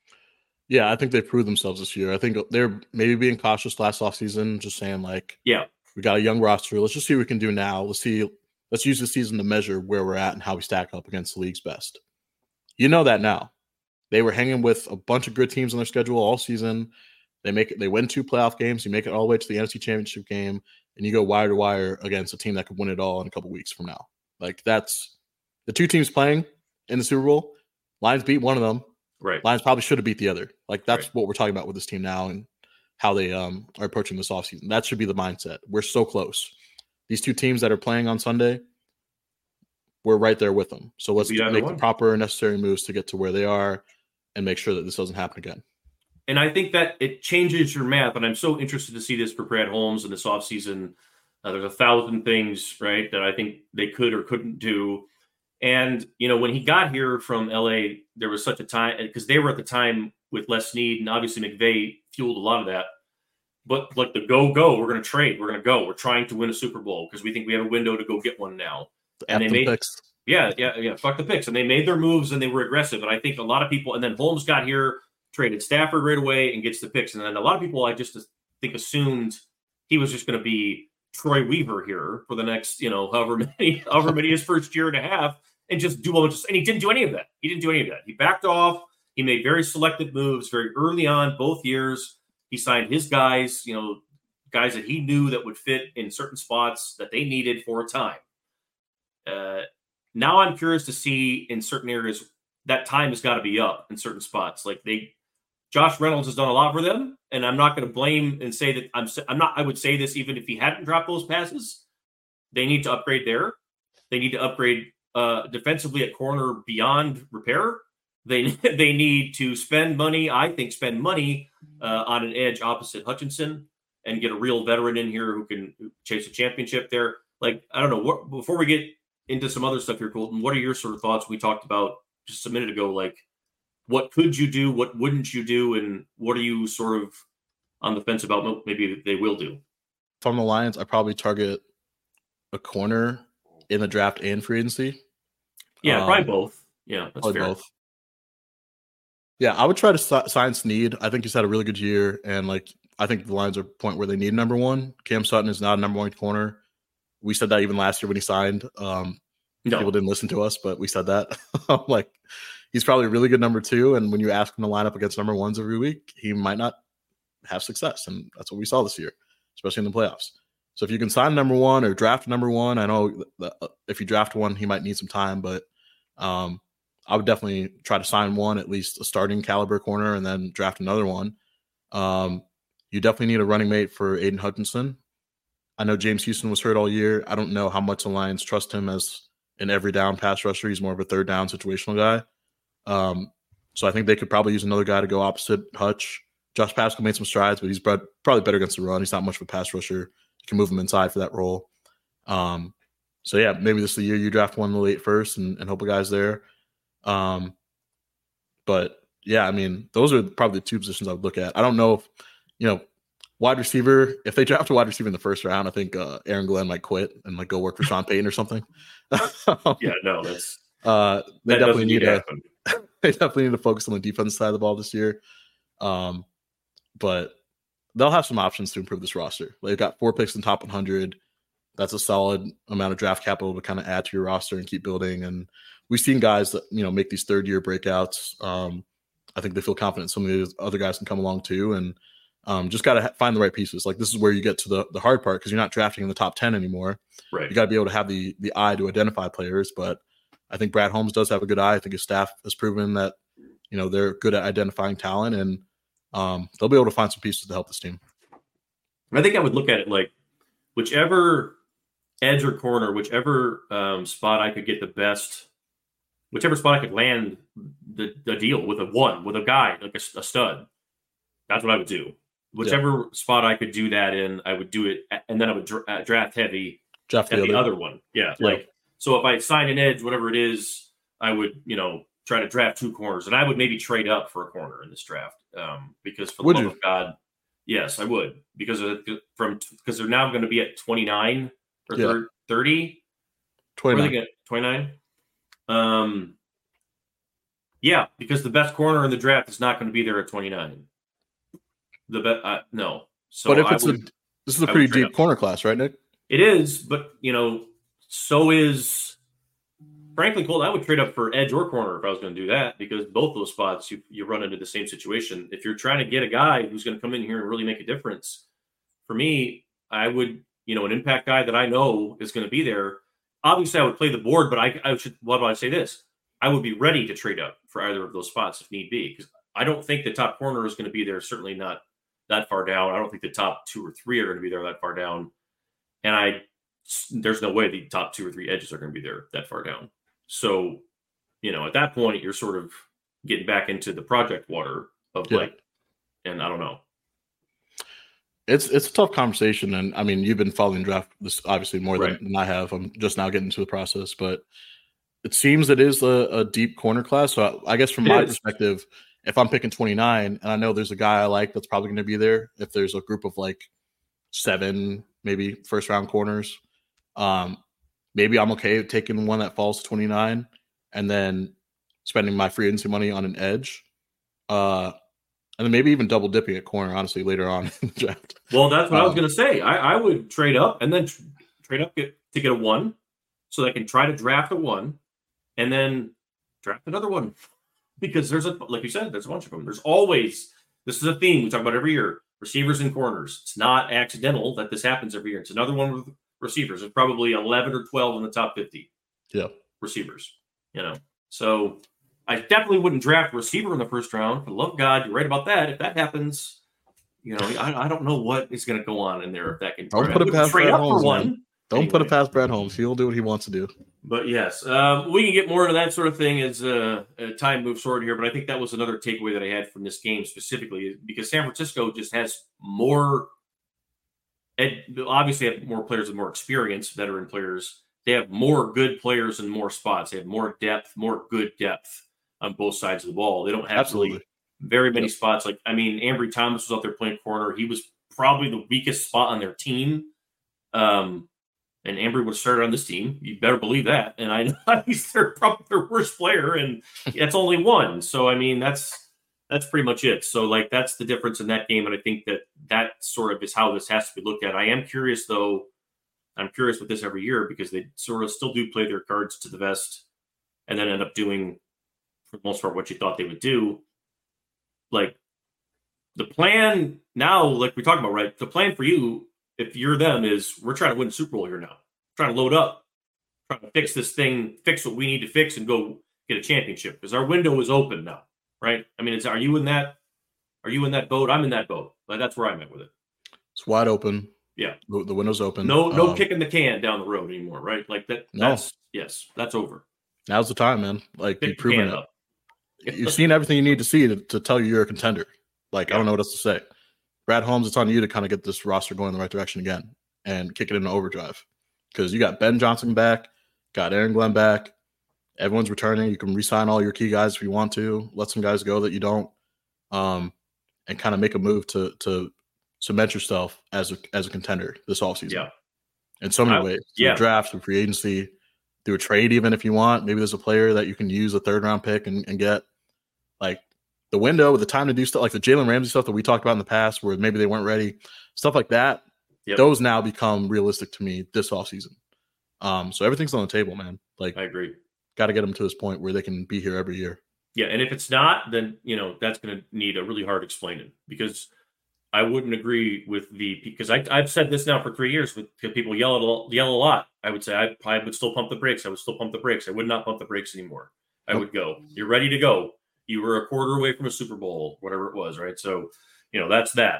Yeah, I think they've proved themselves this year. I think they're maybe being cautious last offseason, just saying, like, yeah, we got a young roster. Let's just see what we can do now. Let's use the season to measure where we're at and how we stack up against the league's best. You know that now. They were hanging with a bunch of good teams on their schedule all season. They win 2 playoff games. You make it all the way to the NFC Championship game, and you go wire to wire against a team that could win it all in a couple weeks from now. Like, that's the two teams playing in the Super Bowl. Lions beat one of them. Right. Lions probably should have beat the other. Like, that's what we're talking about with this team now and how they are approaching this offseason. That should be the mindset. We're so close. These two teams that are playing on Sunday, we're right there with them. So let's make the proper necessary moves to get to where they are and make sure that this doesn't happen again. And I think that it changes your math. And I'm so interested to see this for Brad Holmes in this offseason. There's 1,000 things, right, that I think they could or couldn't do. And, when he got here from LA, there was such a time, because they were at the time with Les Snead, and obviously McVay fueled a lot of that. But, like, the go, we're going to trade. We're going to go. We're trying to win a Super Bowl because we think we have a window to go get one now. And they made picks. Yeah. Fuck the picks. And they made their moves and they were aggressive. And I think a lot of people, and then Holmes got here, traded Stafford right away and gets the picks. And then a lot of people, I just think, assumed he was just going to be Troy Weaver here for the next, however many his first year and a half. and just do and he didn't do any of that. He backed off. He made very selective moves very early on, both years. He signed his guys, guys that he knew that would fit in certain spots that they needed for a time. Now I'm curious to see in certain areas that time has got to be up in certain spots. Like Josh Reynolds has done a lot for them, and I'm not going to blame and say that I'm not. I would say this even if he hadn't dropped those passes. They need to upgrade there. They need to upgrade defensively at corner beyond repair. They need to spend money. I think spend money on an edge opposite Hutchinson and get a real veteran in here who can chase a championship there. Like, I don't know. Before we get into some other stuff here, Colton, what are your sort of thoughts? We talked about just a minute ago, like, what could you do? What wouldn't you do? And what are you sort of on the fence about maybe they will do? From the Lions, I probably target a corner in the draft and free agency. Yeah, probably both. Yeah, that's fair. Both. Yeah, I would try to sign Snead. I think he's had a really good year, and I think the Lions are at a point where they need number one. Cam Sutton is not a number one corner. We said that even last year when he signed. People didn't listen to us, but we said that. He's probably a really good number two, and when you ask him to line up against number ones every week, he might not have success, and that's what we saw this year, especially in the playoffs. So if you can sign number one or draft number one, I know if you draft one, he might need some time, but I would definitely try to sign one, at least a starting caliber corner, and then draft another one. You definitely need a running mate for Aiden Hutchinson. I know James Houston was hurt all year. I don't know how much the Lions trust him as an every down pass rusher. He's more of a third down situational guy. So I think they could probably use another guy to go opposite Hutch. Josh Pascal made some strides, but he's probably better against the run. He's not much of a pass rusher. You can move him inside for that role. So yeah, maybe this is the year you draft one in the late first and hope a guy's there. But yeah, I mean, those are probably the two positions I would look at. I don't know if, wide receiver, if they draft a wide receiver in the first round, I think Aaron Glenn might quit and go work for Sean Payton or something. Yeah, no, that's they definitely need to focus on the defense side of the ball this year. But they'll have some options to improve this roster. They've got 4 picks in top 100. That's a solid amount of draft capital to kind of add to your roster and keep building. And we've seen guys that, make these third-year breakouts. I think they feel confident some of these other guys can come along too. And just got to find the right pieces. Like, this is where you get to the hard part, because you're not drafting in the top 10 anymore. Right. You got to be able to have the eye to identify players. But I think Brad Holmes does have a good eye. I think his staff has proven that, they're good at identifying talent, and they'll be able to find some pieces to help this team. I think I would look at it like whichever edge or corner, whichever spot I could get the best, whichever spot I could land the deal with a guy, like a stud. That's what I would do. Whichever spot I could do that in, I would do it, and then I would draft heavy at the other one. Yeah, so if I sign an edge, whatever it is, I would try to draft 2 corners, and I would maybe trade up for a corner in this draft because for the love of God, yes, I would, because they're now going to be at 29 or 30. 29. 29. Yeah, because the best corner in the draft is not going to be there at 29. No. So, but if this is a pretty deep corner class, right, Nick? It is, but so is. Frankly, Colt, I would trade up for edge or corner if I was going to do that, because both those spots you run into the same situation. If you're trying to get a guy who's going to come in here and really make a difference, for me, I would, an impact guy that I know is going to be there. Obviously, I would play the board, but I should. Why do I say this? I would be ready to trade up for either of those spots if need be, because I don't think the top corner is going to be there. Certainly not that far down. I don't think the top 2 or 3 are going to be there that far down, and there's no way the top 2 or 3 edges are going to be there that far down. So, at that point, you're sort of getting back into the project water of and I don't know. It's a tough conversation. And I mean, you've been following draft this obviously more than I have. I'm just now getting into the process, but it seems it is a deep corner class. So I guess from my perspective, if I'm picking 29 and I know there's a guy I like that's probably going to be there, if there's a group of 7, maybe first round corners, maybe I'm okay with taking one that falls to 29 and then spending my free agency money on an edge. And then maybe even double dipping at corner, honestly, later on in the draft. Well, that's what I was going to say. I would trade up and then trade up to get a 1 so that I can try to draft a 1 and then draft another one. Because like you said, there's a bunch of them. There's always, this is a theme we talk about every year, receivers and corners. It's not accidental that this happens every year. It's another one with receivers. There's probably 11 or 12 in the top 50. Yeah. Receivers, So I definitely wouldn't draft a receiver in the first round. For the love of God, you're right about that. If that happens, I don't know what is going to go on in there if that can. Don't put it past Brad Holmes, man. Don't put it past Brad Holmes. He'll do what he wants to do. But yes, we can get more into that sort of thing as time moves forward here. But I think that was another takeaway that I had from this game specifically, because San Francisco just has more. Obviously, have more players with more experience, veteran players. They have more good players in more spots. They have more depth, more good depth on both sides of the ball. They don't have really very many spots. Like, I mean, Ambry Thomas was out there playing corner. He was probably the weakest spot on their team. And Ambry would have started on this team. You better believe that. And I know he's probably their worst player, and that's only one. So, I mean, that's pretty much it. So, like, that's the difference in that game. And I think that sort of is how this has to be looked at. I am curious, though. I'm curious with this every year because they sort of still do play their cards to the vest and then end up doing, for the most part, what you thought they would do. Like, the plan now, like we talked about, right? The plan for you, if you're them, is we're trying to win a Super Bowl here now. Trying to load up, trying to fix this thing, fix what we need to fix, and go get a championship because our window is open now, right? I mean, are you in that boat? I'm in that boat. Like, that's where I'm at with it. It's wide open. Yeah, the window's open. No kicking the can down the road anymore, right? Like that. No. That's over. Now's the time, man. Like, you've proven it. You've seen everything you need to see to tell you you're a contender. Like, I don't know what else to say. Brad Holmes, it's on you to kind of get this roster going in the right direction again and kick it into overdrive. Because you got Ben Johnson back, got Aaron Glenn back. Everyone's returning. You can re-sign all your key guys if you want to. Let some guys go that you don't. And kind of make a move to cement yourself as a contender this offseason. Yeah. In so many ways. Through a draft, through free agency, through a trade even if you want. Maybe there's a player that you can use a third-round pick and get. Like, the window with the time to do stuff like the Jalen Ramsey stuff that we talked about in the past where maybe they weren't ready, stuff like that, those now become realistic to me this offseason. So everything's on the table, man. Like, I agree. Got to get them to this point where they can be here every year. Yeah, and if it's not, then, that's going to need a really hard explaining because I wouldn't agree with because I've said this now for 3 years because people yell a lot. I would say I would still pump the brakes. I would still pump the brakes. I would not pump the brakes anymore. I would go, you're ready to go. You were a quarter away from a Super Bowl, whatever it was, right? So, that's that.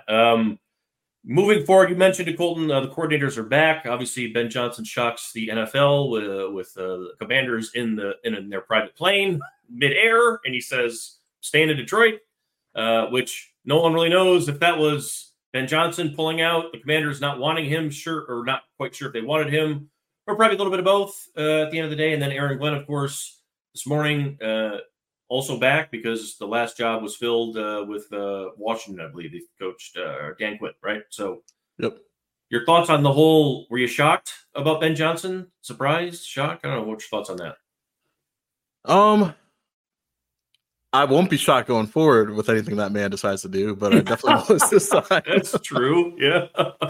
Moving forward, you mentioned it, Colton. The coordinators are back. Obviously, Ben Johnson shocks the NFL with the Commanders in their private plane midair, and he says, "Staying in Detroit," which no one really knows if that was Ben Johnson pulling out, the Commanders not wanting him, sure, or not quite sure if they wanted him, or probably a little bit of both at the end of the day. And then Aaron Glenn, of course, this morning. Also back because the last job was filled with Washington, I believe. They coached Dan Quinn, right? So, your thoughts on the whole? Were you shocked about Ben Johnson? Surprised? Shocked? I don't know. What's your thoughts on that? I won't be shocked going forward with anything that man decides to do, but I definitely was this time. That's true. Yeah.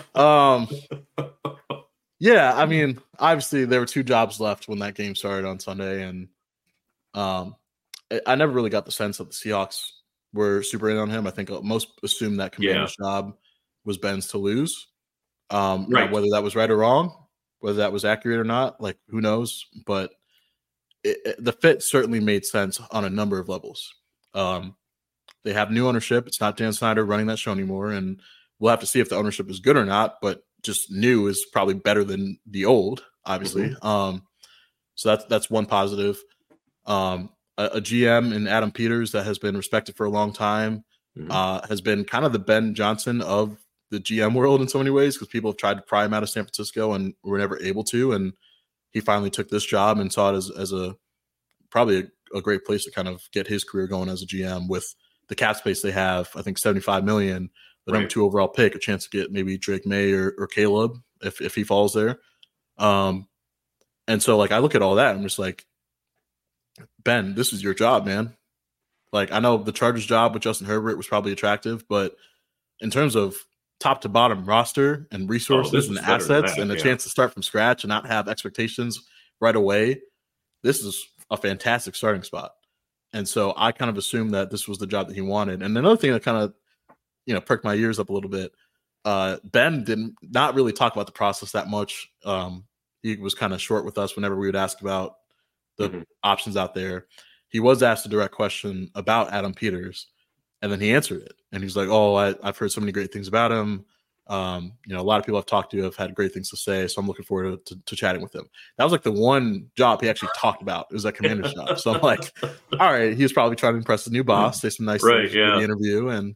Yeah. I mean, obviously there were 2 jobs left when that game started on Sunday, and I never really got the sense that the Seahawks were super in on him. I think most assumed that Commander's job was Ben's to lose. Right. Whether that was right or wrong, whether that was accurate or not, like, who knows? But the fit certainly made sense on a number of levels. They have new ownership. It's not Dan Snyder running that show anymore, and we'll have to see if the ownership is good or not. But just new is probably better than the old, obviously. Mm-hmm. So that's one positive. A GM in Adam Peters that has been respected for a long time, has been kind of the Ben Johnson of the GM world in so many ways because people have tried to pry him out of San Francisco and were never able to. And he finally took this job and saw it as probably a great place to kind of get his career going as a GM with the cap space they have. I think $75 million, the number 2 overall pick, a chance to get maybe Drake May or Caleb if he falls there. And so, like, I look at all that and I'm just like, Ben, this is your job, man. Like, I know the Chargers job with Justin Herbert was probably attractive, but in terms of top to bottom roster and resources and assets and a chance to start from scratch and not have expectations right away, this is a fantastic starting spot. And so I kind of assumed that this was the job that he wanted. And another thing that kind of, perked my ears up a little bit, Ben did not really talk about the process that much. He was kind of short with us whenever we would ask about the options out there. He was asked a direct question about Adam Peters, and then he answered it. And he's like, "Oh, I've heard so many great things about him. A lot of people I've talked to have had great things to say, so I'm looking forward to chatting with him." That was like the one job he actually talked about. It was that commander's job. So I'm like, all right, he was probably trying to impress the new boss, say some nice things in the interview, and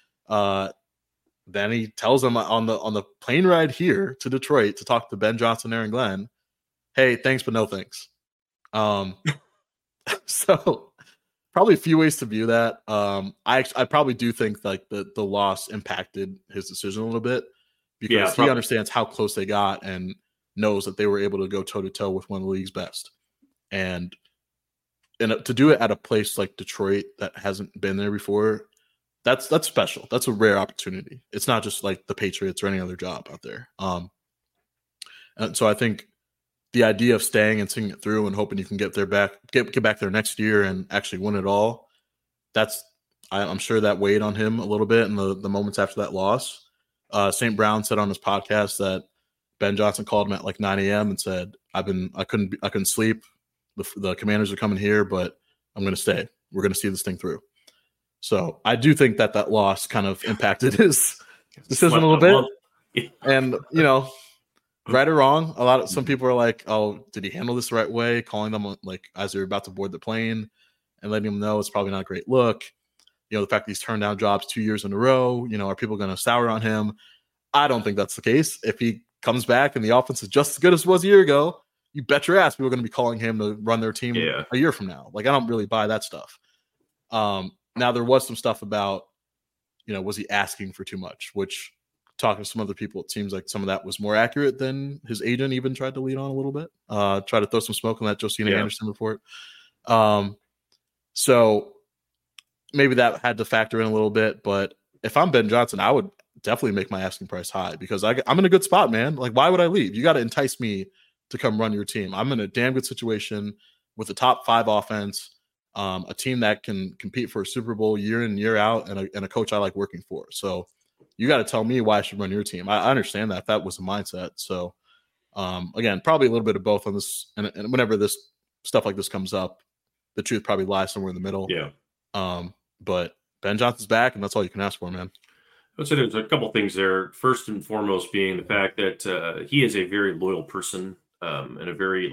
then he tells him on the plane ride here to Detroit to talk to Ben Johnson, Aaron Glenn, "Hey, thanks, but no thanks." So probably a few ways to view that. I probably do think like the loss impacted his decision a little bit, because he understands how close they got and knows that they were able to go toe to toe with one of the league's best. And to do it at a place like Detroit that hasn't been there before, that's special. That's a rare opportunity. It's not just like the Patriots or any other job out there. And so I think the idea of staying and seeing it through and hoping you can get back there next year and actually win it all, I'm sure that weighed on him a little bit in the moments after that loss. St. Brown said on his podcast that Ben Johnson called him at like 9 a.m. and said, I couldn't sleep. The Commanders are coming here, but I'm going to stay. We're going to see this thing through. So I do think that loss kind of impacted his decision a little bit. And, right or wrong, some people are like, "Oh, did he handle this the right way?" Calling them like as they're about to board the plane and letting them know it's probably not a great look. The fact that he's turned down jobs 2 years in a row, are people going to sour on him? I don't think that's the case. If he comes back and the offense is just as good as it was a year ago, you bet your ass people are going to be calling him to run their team a year from now. Like, I don't really buy that stuff. Now there was some stuff about, was he asking for too much, which, talking to some other people, it seems like some of that was more accurate than his agent even tried to lead on a little bit. Try to throw some smoke on that Josina Anderson report. So maybe that had to factor in a little bit. But if I'm Ben Johnson, I would definitely make my asking price high, because I'm in a good spot, man. Like, why would I leave? You got to entice me to come run your team. I'm in a damn good situation with a top 5 offense, a team that can compete for a Super Bowl year in, year out, and a coach I like working for. So you got to tell me why I should run your team. I understand that. That was the mindset. So, again, probably a little bit of both on this. And whenever this stuff like this comes up, the truth probably lies somewhere in the middle. Yeah. But Ben Johnson's back, and that's all you can ask for, man. I would say there's a couple things there. First and foremost being the fact that he is a very loyal person, and a very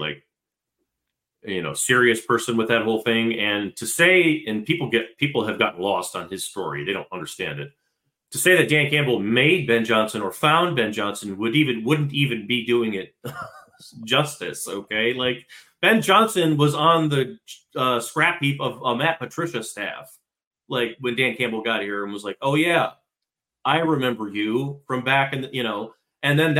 serious person with that whole thing. And to say, and people have gotten lost on his story. They don't understand it. To say that Dan Campbell made Ben Johnson or found Ben Johnson wouldn't even be doing it justice. Okay. Like, Ben Johnson was on the scrap heap of Matt Patricia staff. Like, when Dan Campbell got here and was like, "Oh yeah, I remember you from back in and then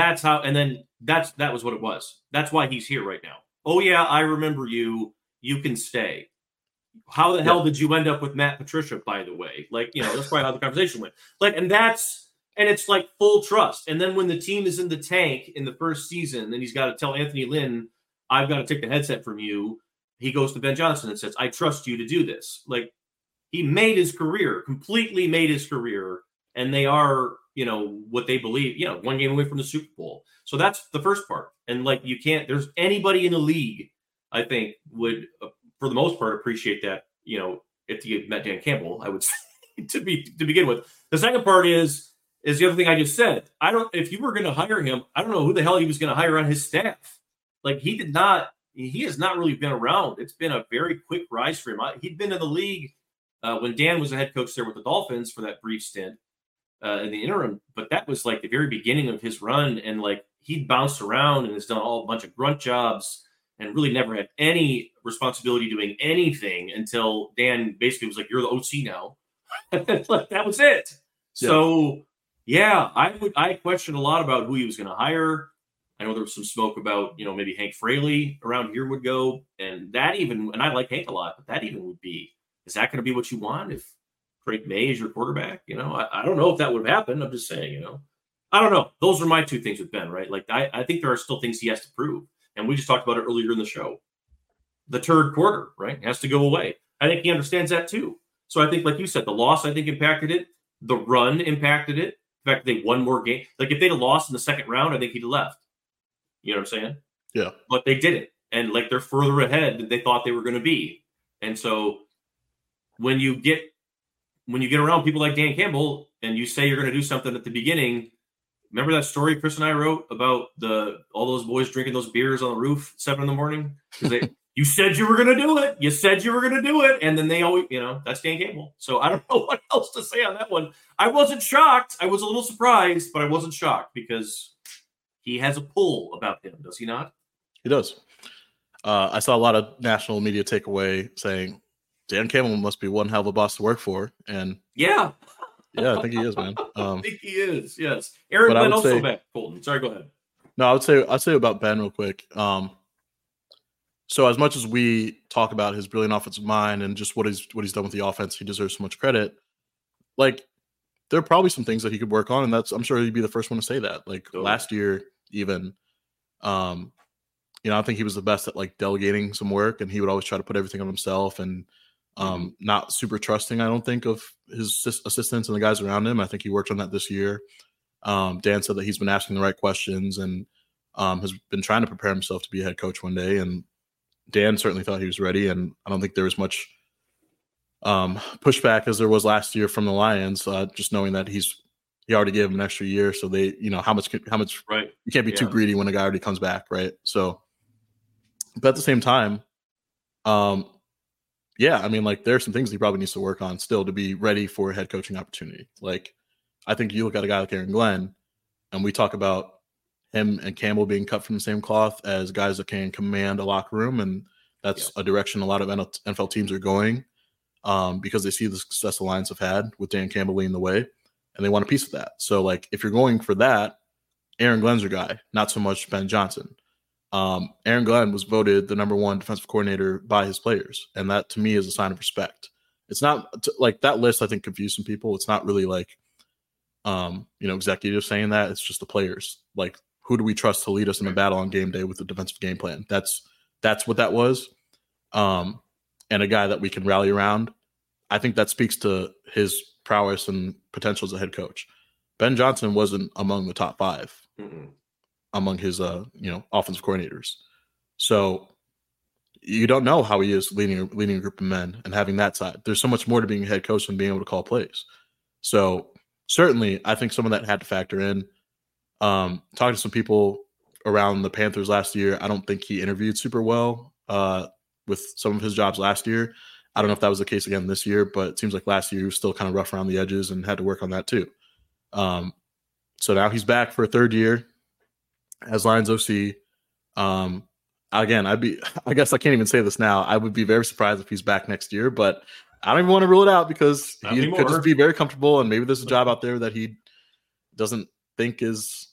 that was what it was. That's why he's here right now. "Oh yeah, I remember you. You can stay." How the hell did you end up with Matt Patricia, by the way? Like, that's probably how the conversation went. Like, and it's like full trust. And then when the team is in the tank in the first season, then he's got to tell Anthony Lynn, "I've got to take the headset from you." He goes to Ben Johnson and says, "I trust you to do this." Like, he completely made his career, and they are, what they believe, one game away from the Super Bowl. So that's the first part. And like, there's anybody in the league, I think, would, for the most part, appreciate that, if you met Dan Campbell, I would say, to begin with. The second part is the other thing I just said. If you were going to hire him, I don't know who the hell he was going to hire on his staff. Like, he has not really been around. It's been a very quick rise for him. He'd been in the league when Dan was a head coach there with the Dolphins for that brief stint in the interim, but that was like the very beginning of his run. And like, he'd bounced around and has done a bunch of grunt jobs and really never had any responsibility doing anything until Dan basically was like, "You're the OC now." Like, that was it. Yeah. So yeah, I question a lot about who he was going to hire. I know there was some smoke about, maybe Hank Fraley around here would go, and I like Hank a lot, but that even would be, is that going to be what you want if Drake May is your quarterback? I don't know if that would have happened. I'm just saying, I don't know. Those are my two things with Ben, right? Like, I think there are still things he has to prove. And we just talked about it earlier in the show. the third quarter, right? It has to go away. I think he understands that too. So I think, like you said, the loss, I think, impacted it. The run impacted it. In fact, they won more games. Like if they'd have lost in the second round, I think he'd have left. You know what I'm saying? Yeah. But they didn't. And like they're further ahead than they thought they were going to be. And so when you get around people like Dan Campbell and you say you're going to do something at the beginning, remember that story Chris and I wrote about all those boys drinking those beers on the roof at 7 a.m? Because you said you were going to do it. You said you were going to do it. And then they always, that's Dan Campbell. So I don't know what else to say on that one. I wasn't shocked. I was a little surprised, but I wasn't shocked because he has a pull about him. Does he not? He does. I saw a lot of national media takeaway saying Dan Campbell must be one hell of a boss to work for. And yeah, I think he is, man. I think he is. Yes. Aaron Glenn also back. Colton. Sorry, go ahead. No, I'd say about Ben real quick. So as much as we talk about his brilliant offensive mind and just what he's done with the offense, he deserves so much credit. Like there are probably some things that he could work on, and I'm sure he'd be the first one to say that. Like last year, even, I think he was the best at like delegating some work, and he would always try to put everything on himself and not super trusting, I don't think, of his assistants and the guys around him. I think he worked on that this year. Dan said that he's been asking the right questions and has been trying to prepare himself to be a head coach one day. And Dan certainly thought he was ready. And I don't think there was much pushback as there was last year from the Lions, just knowing that he already gave him an extra year. So they, how much right. You can't be too greedy when a guy already comes back. Right. So, but at the same time, like there are some things he probably needs to work on still to be ready for a head coaching opportunity. Like, I think you look at a guy like Aaron Glenn, and we talk about him and Campbell being cut from the same cloth as guys that can command a locker room, and that's a direction a lot of NFL teams are going because they see the success the Lions have had with Dan Campbell leading the way, and they want a piece of that. So, like, if you're going for that, Aaron Glenn's your guy, not so much Ben Johnson. Aaron Glenn was voted the number 1 defensive coordinator by his players, and that to me is a sign of respect. It's not like that list, I think, confused some people. It's not really like executives saying that. It's just the players. Like, who do we trust to lead us in a battle on game day with the defensive game plan? That's what that was. And a guy that we can rally around. I think that speaks to his prowess and potential as a head coach. Ben Johnson wasn't among the top 5 among his offensive coordinators. So you don't know how he is leading a group of men and having that side. There's so much more to being a head coach than being able to call plays. So certainly, I think some of that had to factor in. Talking to some people around the Panthers last year, I don't think he interviewed super well with some of his jobs last year. I don't know if that was the case again this year, but it seems like last year he was still kind of rough around the edges and had to work on that too. So now he's back for a third year as Lions OC. Again, I guess I can't even say this now. I would be very surprised if he's back next year, but I don't even want to rule it out because he could just be very comfortable, and maybe there's a job out there that he doesn't think is,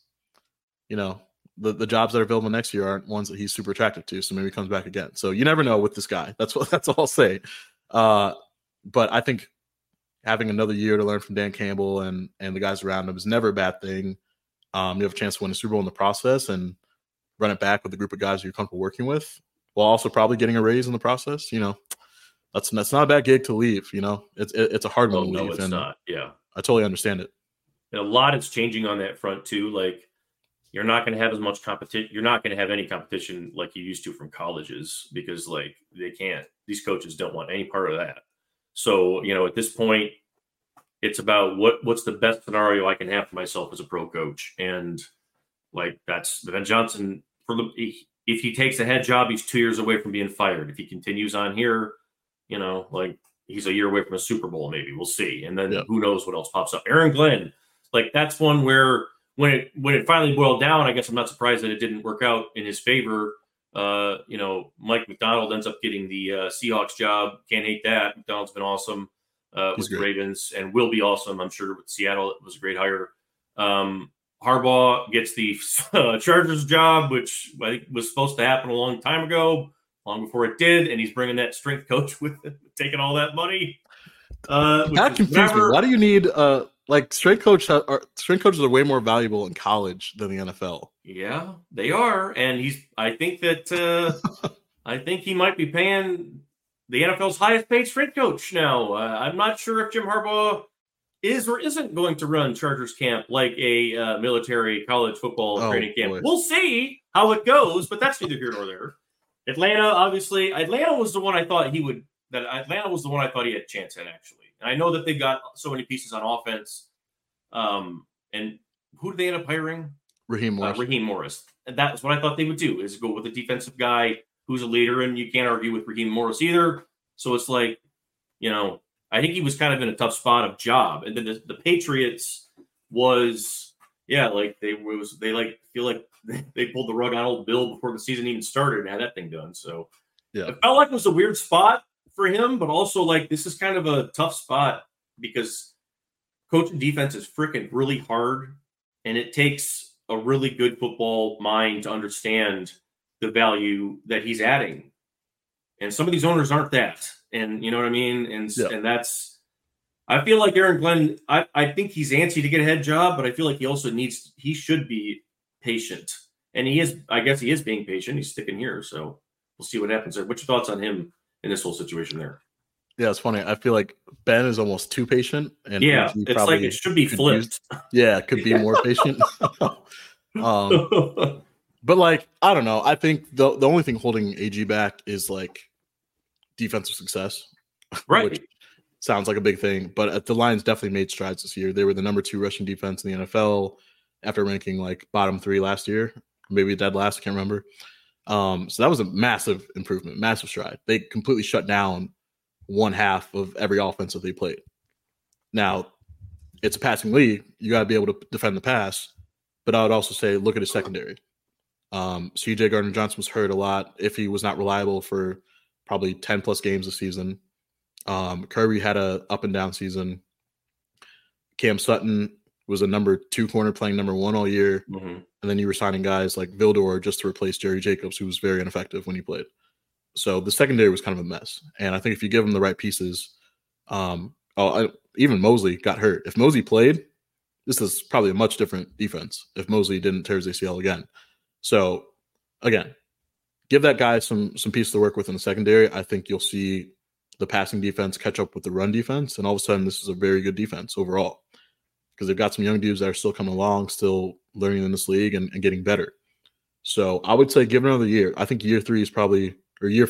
the jobs that are available next year aren't ones that he's super attracted to. So maybe he comes back again. So you never know with this guy. That's all I'll say. But I think having another year to learn from Dan Campbell and the guys around him is never a bad thing. You have a chance to win a Super Bowl in the process and run it back with a group of guys you're comfortable working with, while also probably getting a raise in the process. That's not a bad gig to leave. It's a hard one to leave. No, it's not. Yeah, I totally understand it. And a lot is changing on that front too. Like, you're not going to have as much competition. You're not going to have any competition like you used to from colleges because, like, they can't. These coaches don't want any part of that. So, at this point, it's about what's the best scenario I can have for myself as a pro coach, and like that's Ben Johnson. If he takes a head job, he's 2 years away from being fired. If he continues on here, like he's a year away from a Super Bowl. Maybe we'll see, and then who knows what else pops up. Aaron Glenn, like that's one where. When it finally boiled down, I guess I'm not surprised that it didn't work out in his favor. Mike McDonald ends up getting the Seahawks job. Can't hate that. McDonald's been awesome with the Ravens and will be awesome, I'm sure, with Seattle. It was a great hire. Harbaugh gets the Chargers job, which I think was supposed to happen a long time ago, long before it did, and he's bringing that strength coach with him, taking all that money. That confused me. Why do you need strength coaches are way more valuable in college than the NFL? Yeah, they are, and I think I think he might be paying the NFL's highest paid strength coach now. I'm not sure if Jim Harbaugh is or isn't going to run Chargers camp like a military college football training camp. Boy. We'll see how it goes, but that's neither here nor there. Atlanta, obviously, Atlanta was the one I thought he would. That Atlanta was the one I thought he had a chance at, actually. And I know that they got so many pieces on offense. And who did they end up hiring? Raheem Morris. Raheem Morris. And that was what I thought they would do, is go with a defensive guy who's a leader, and you can't argue with Raheem Morris either. So it's like, I think he was kind of in a tough spot of job. And then the Patriots was, like they feel like they pulled the rug on old Bill before the season even started and had that thing done. So it felt like it was a weird spot for him, but also like this is kind of a tough spot because coaching defense is freaking really hard, and it takes a really good football mind to understand the value that he's adding. And some of these owners aren't that. And you know what I mean? And that's, I feel like Aaron Glenn, I think he's antsy to get a head job, but I feel like he should be patient. And I guess he is being patient. He's sticking here. So we'll see what happens there. What's your thoughts on him in this whole situation there? Yeah, it's funny. I feel like Ben is almost too patient. And it's like it should be flipped. It could be more patient. But like, I don't know. I think the only thing holding AG back is like defensive success. Right. Which sounds like a big thing. But the Lions definitely made strides this year. They were the number 2 rushing defense in the NFL after ranking like bottom 3 last year. Maybe dead last. I can't remember. So that was a massive improvement, massive stride. They completely shut down one half of every offense that they played. Now, it's a passing league. You got to be able to defend the pass. But I would also say, look at his secondary. CJ Gardner-Johnson was hurt a lot if he was not reliable for probably 10 plus games this season. Kirby had a up and down season. Cam Sutton was a number 2 corner playing number 1 all year. Mm-hmm. And then you were signing guys like Vildor just to replace Jerry Jacobs, who was very ineffective when he played. So the secondary was kind of a mess. And I think if you give them the right pieces, even Mosley got hurt. If Mosley played, this is probably a much different defense if Mosley didn't tear his ACL again. So, again, give that guy some pieces to work with in the secondary. I think you'll see the passing defense catch up with the run defense, and all of a sudden this is a very good defense overall because they've got some young dudes that are still coming along, still learning in this league and getting better. So I would say give it another year. I think year 3 is probably – or year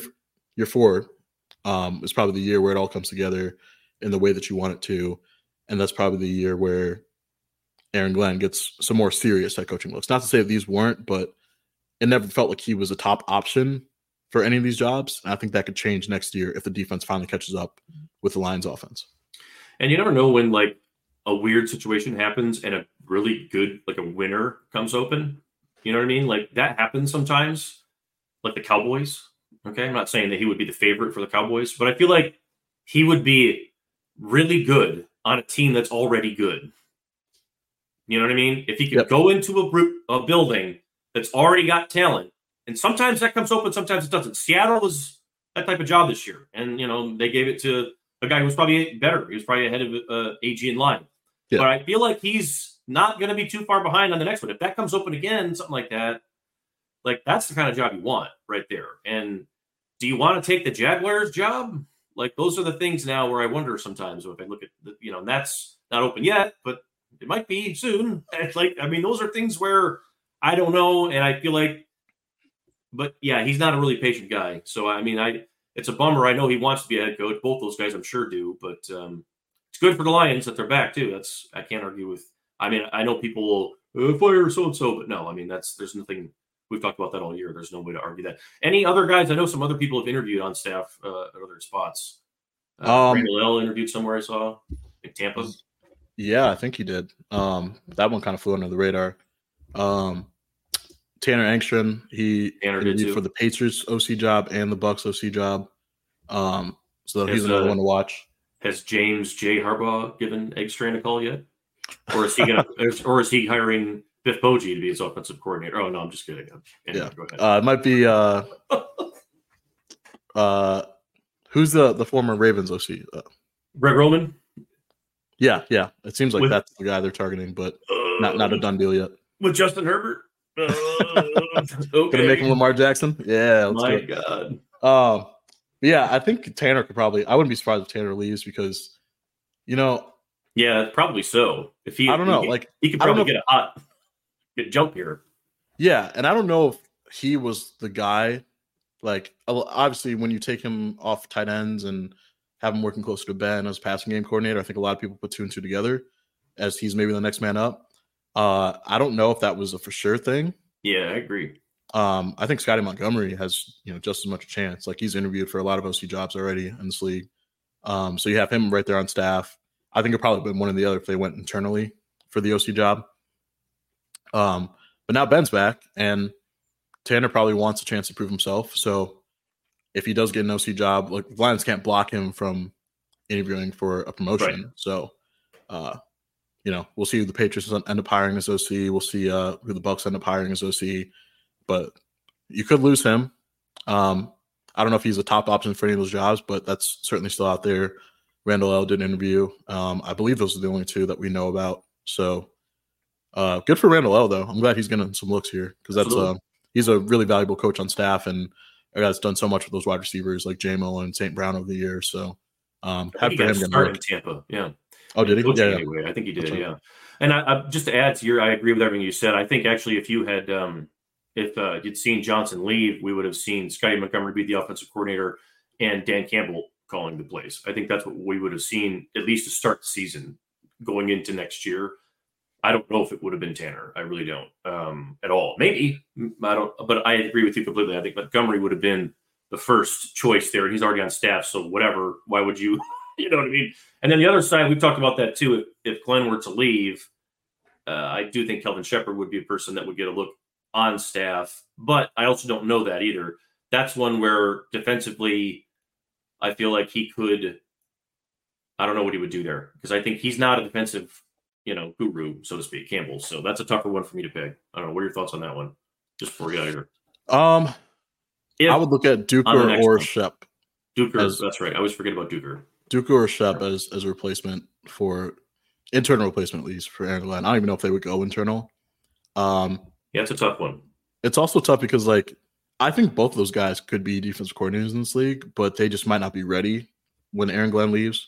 4 is probably the year where it all comes together in the way that you want it to, and that's probably the year where Aaron Glenn gets some more serious head coaching looks. Not to say that these weren't, but it never felt like he was a top option for any of these jobs. And I think that could change next year if the defense finally catches up with the Lions offense. And you never know when like a weird situation happens and a really good, like a winner comes open. You know what I mean? Like that happens sometimes, like the Cowboys. Okay. I'm not saying that he would be the favorite for the Cowboys, but I feel like he would be really good on a team that's already good. You know what I mean? If he could go into a building that's already got talent, and sometimes that comes open, sometimes it doesn't. Seattle was that type of job this year, and they gave it to a guy who was probably better. He was probably ahead of AG in line. Yeah. But I feel like he's not going to be too far behind on the next one. If that comes open again, something like that, like that's the kind of job you want right there. And do you want to take the Jaguars job? Like those are the things now where I wonder sometimes if I look at and that's not open yet, but it might be soon. Those are things where I don't know. And I feel like, but yeah, he's not a really patient guy. So, it's a bummer. I know he wants to be a head coach. Both those guys I'm sure do, but it's good for the Lions that they're back too. I can't argue with, I know people will fire so-and-so, but no, there's nothing, we've talked about that all year. There's no way to argue that. Any other guys? I know some other people have interviewed on staff at other spots. Randall L. interviewed somewhere I saw in Tampa. Yeah, I think he did. That one kind of flew under the radar. Tanner Engström, he interviewed for the Patriots OC job and the Bucs OC job. So he's another one to watch. Has James J. Harbaugh given Engström a call yet? Or is he or is he hiring Biff Poggi to be his offensive coordinator? Oh no, I'm just kidding. Anyway, go ahead. It might be who's the former Ravens OC? Greg Roman? Yeah. It seems like that's the guy they're targeting, but not a done deal yet. With Justin Herbert? Okay. Gonna make him Lamar Jackson? Yeah. My God. Yeah, I think Tanner could probably. I wouldn't be surprised if Tanner leaves because, yeah, probably so. If I don't know, he could probably get a good jump here. Yeah, and I don't know if he was the guy. Like, obviously, when you take him off tight ends and have him working closer to Ben as passing game coordinator, I think a lot of people put 2 and 2 together as he's maybe the next man up. I don't know if that was a for sure thing. Yeah, I agree. I think Scotty Montgomery has just as much a chance. Like, he's interviewed for a lot of OC jobs already in this league. So you have him right there on staff. I think it'd probably been one or the other if they went internally for the OC job. But now Ben's back, and Tanner probably wants a chance to prove himself. So if he does get an OC job, like, the Lions can't block him from interviewing for a promotion. Right. So, we'll see who the Patriots end up hiring as OC. We'll see who the Bucs end up hiring as OC. But you could lose him. I don't know if he's a top option for any of those jobs, but that's certainly still out there. Randall L. did an interview. I believe those are the only 2 that we know about. So good for Randall L., though. I'm glad he's getting some looks here because that's he's a really valuable coach on staff, and a guy that's done so much with those wide receivers like J-Mo and St. Brown over the years. So happy for him to start in Tampa. Yeah. Oh, did he? Yeah. Anyway, I think he did. Yeah. And I just to add to I agree with everything you said. I think actually if you had if you'd seen Johnson leave, we would have seen Scotty Montgomery be the offensive coordinator and Dan Campbell calling the plays. I think that's what we would have seen at least to start the season going into next year. I don't know if it would have been Tanner. I really don't at all. Maybe I don't, but I agree with you completely. I think Montgomery would have been the first choice there, and he's already on staff. So whatever. Why would you? You know what I mean? And then the other side, we've talked about that too. If Glenn were to leave, I do think Kelvin Shepherd would be a person that would get a look on staff, but I also don't know that either. That's one where defensively, I feel like he could. I don't know what he would do there because I think he's not a defensive guru, so to speak, Campbell. So that's a tougher one for me to pick. I don't know. What are your thoughts on that one? Just before we get out of here. I would look at Duker or Shep. Duker, that's right. I always forget about Duker. Duker or Shep as a replacement for internal replacement, at least for Aaron Glenn. I don't even know if they would go internal. Yeah, it's a tough one. It's also tough because, I think both of those guys could be defensive coordinators in this league, but they just might not be ready when Aaron Glenn leaves.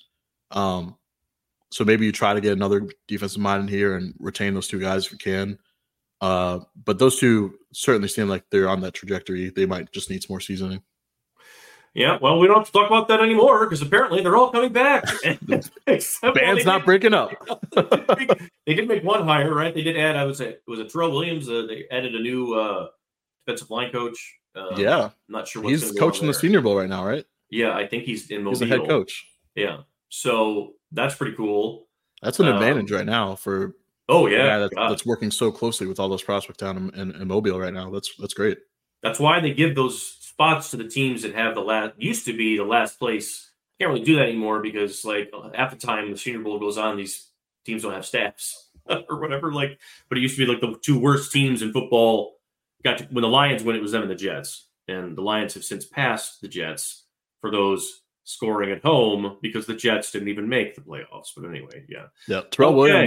So maybe you try to get another defensive mind in here and retain those 2 guys if you can. But those 2 certainly seem like they're on that trajectory. They might just need some more seasoning. Yeah, well, we don't have to talk about that anymore because apparently they're all coming back. Band's not breaking up. They did make one hire, right? They did add, I would say, was it Terrell Williams? They added a new defensive line coach. Yeah. I'm not sure what's he's coaching the Senior Bowl right now, right? Yeah, I think he's in Mobile. He's the head coach. Yeah. So that's pretty cool. That's an advantage right now for that's working so closely with all those prospects down in Mobile right now. That's great. That's why they give those spots to the teams that have used to be the last place. Can't really do that anymore because half the time the Senior Bowl goes on, these teams don't have staffs or whatever. But it used to be the 2 worst teams in football when the Lions win, it was them and the Jets. And the Lions have since passed the Jets for those scoring at home because the Jets didn't even make the playoffs. But anyway, yeah. Yeah. Terrell Williams,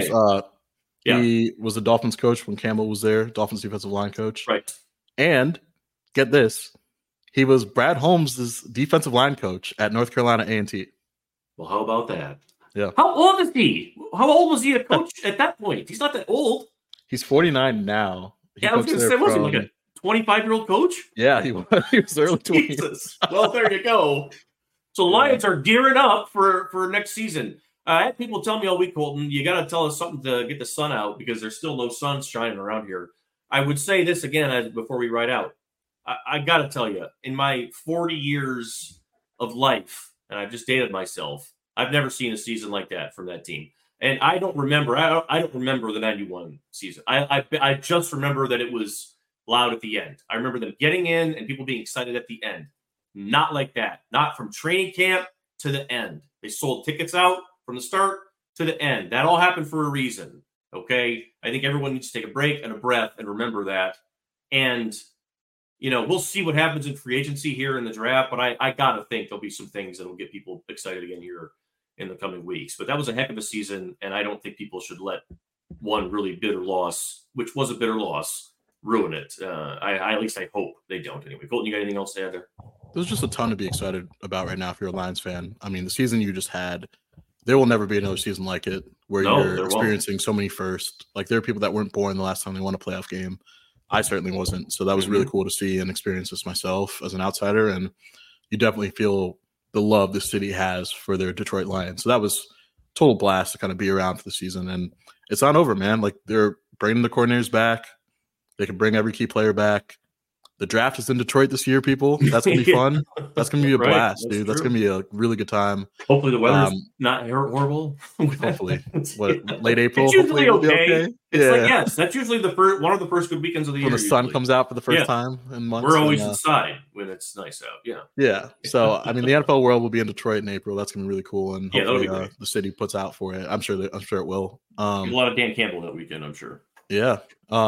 he was the Dolphins coach when Campbell was there, Dolphins defensive line coach. Right. And get this, he was Brad Holmes' defensive line coach at North Carolina A&T. Well, how about that? Yeah. How old is he? How old was he a coach at that point? He's not that old. He's 49 now. I was going to say, was he like a 25-year-old coach? Yeah, he was early 20s. Jesus. Well, there you go. So Lions are gearing up for next season. I had people tell me all week, Colton, you got to tell us something to get the sun out because there's still no sun shining around here. I would say this again before we ride out. I got to tell you, in my 40 years of life, and I've just dated myself, I've never seen a season like that from that team. And I don't remember. I don't remember the 91 season. I just remember that it was loud at the end. I remember them getting in and people being excited at the end. Not like that. Not from training camp to the end. They sold tickets out from the start to the end. That all happened for a reason. Okay. I think everyone needs to take a break and a breath and remember that. And, we'll see what happens in free agency here in the draft, but I got to think there'll be some things that will get people excited again here in the coming weeks. But that was a heck of a season, and I don't think people should let one really bitter loss, which was a bitter loss, ruin it. At least I hope they don't anyway. Colton, you got anything else to add there? there's just a ton to be excited about right now if you're a Lions fan. I mean, the season you just had, there will never be another season like it where you're experiencing so many firsts. Like, there are people that weren't born the last time they won a playoff game. I certainly wasn't. So that was really cool to see and experience this myself as an outsider. And you definitely feel the love the city has for their Detroit Lions. So that was total blast to kind of be around for the season. And it's not over, man. Like, they're bringing the coordinators back. They can bring every key player back. The draft is in Detroit this year, people. That's going to be fun. That's going to be a blast, dude. True. That's going to be a really good time. Hopefully the weather's not horrible. Hopefully. Late April? It's usually hopefully okay. It's yes, that's usually one of the first good weekends of the year. When the sun comes out for the first time in months. We're always inside when it's nice out. Yeah. Yeah. So, I mean, the NFL world will be in Detroit in April. That's going to be really cool. And hopefully the city puts out for it. I'm sure it will. A lot of Dan Campbell that weekend, I'm sure. Yeah.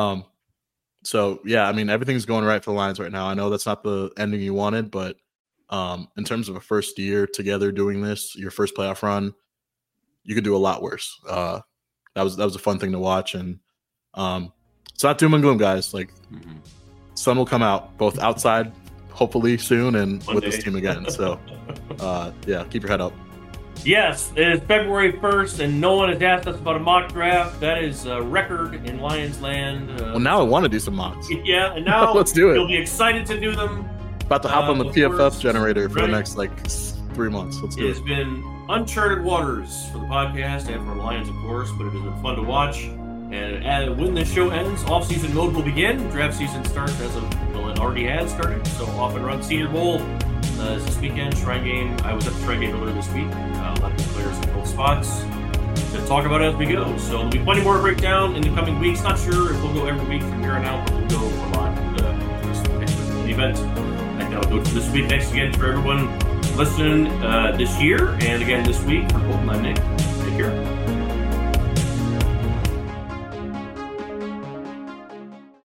So, yeah, I mean, everything's going right for the Lions right now. I know that's not the ending you wanted, but in terms of a first year together doing this, your first playoff run, you could do a lot worse. That was a fun thing to watch. And it's not doom and gloom, guys. Like, sun will come out, both outside, hopefully soon, and with this team again. So, yeah, keep your head up. Yes, it is February 1st, and no one has asked us about a mock draft. That is a record in Lions land. Well, now I want to do some mocks. Yeah, and now let's do it. You'll be excited to do them. About to hop on the PFF generator for the next 3 months. Let's do it. It's been uncharted waters for the podcast and for the Lions, of course, but it has been fun to watch. And when this show ends, off-season mode will begin. Draft season starts it already has started. So off and run Senior Bowl is this weekend. Shrine Game. I was at the Shrine Game earlier this week. A lot of players in both spots to talk about it as we go. So there'll be plenty more to break down in the coming weeks. Not sure if we'll go every week from here on out, but we'll go a lot for the event. I think that'll go for this week. Thanks again for everyone listening this year, and again this week for Colton. I'm Nick. Take care.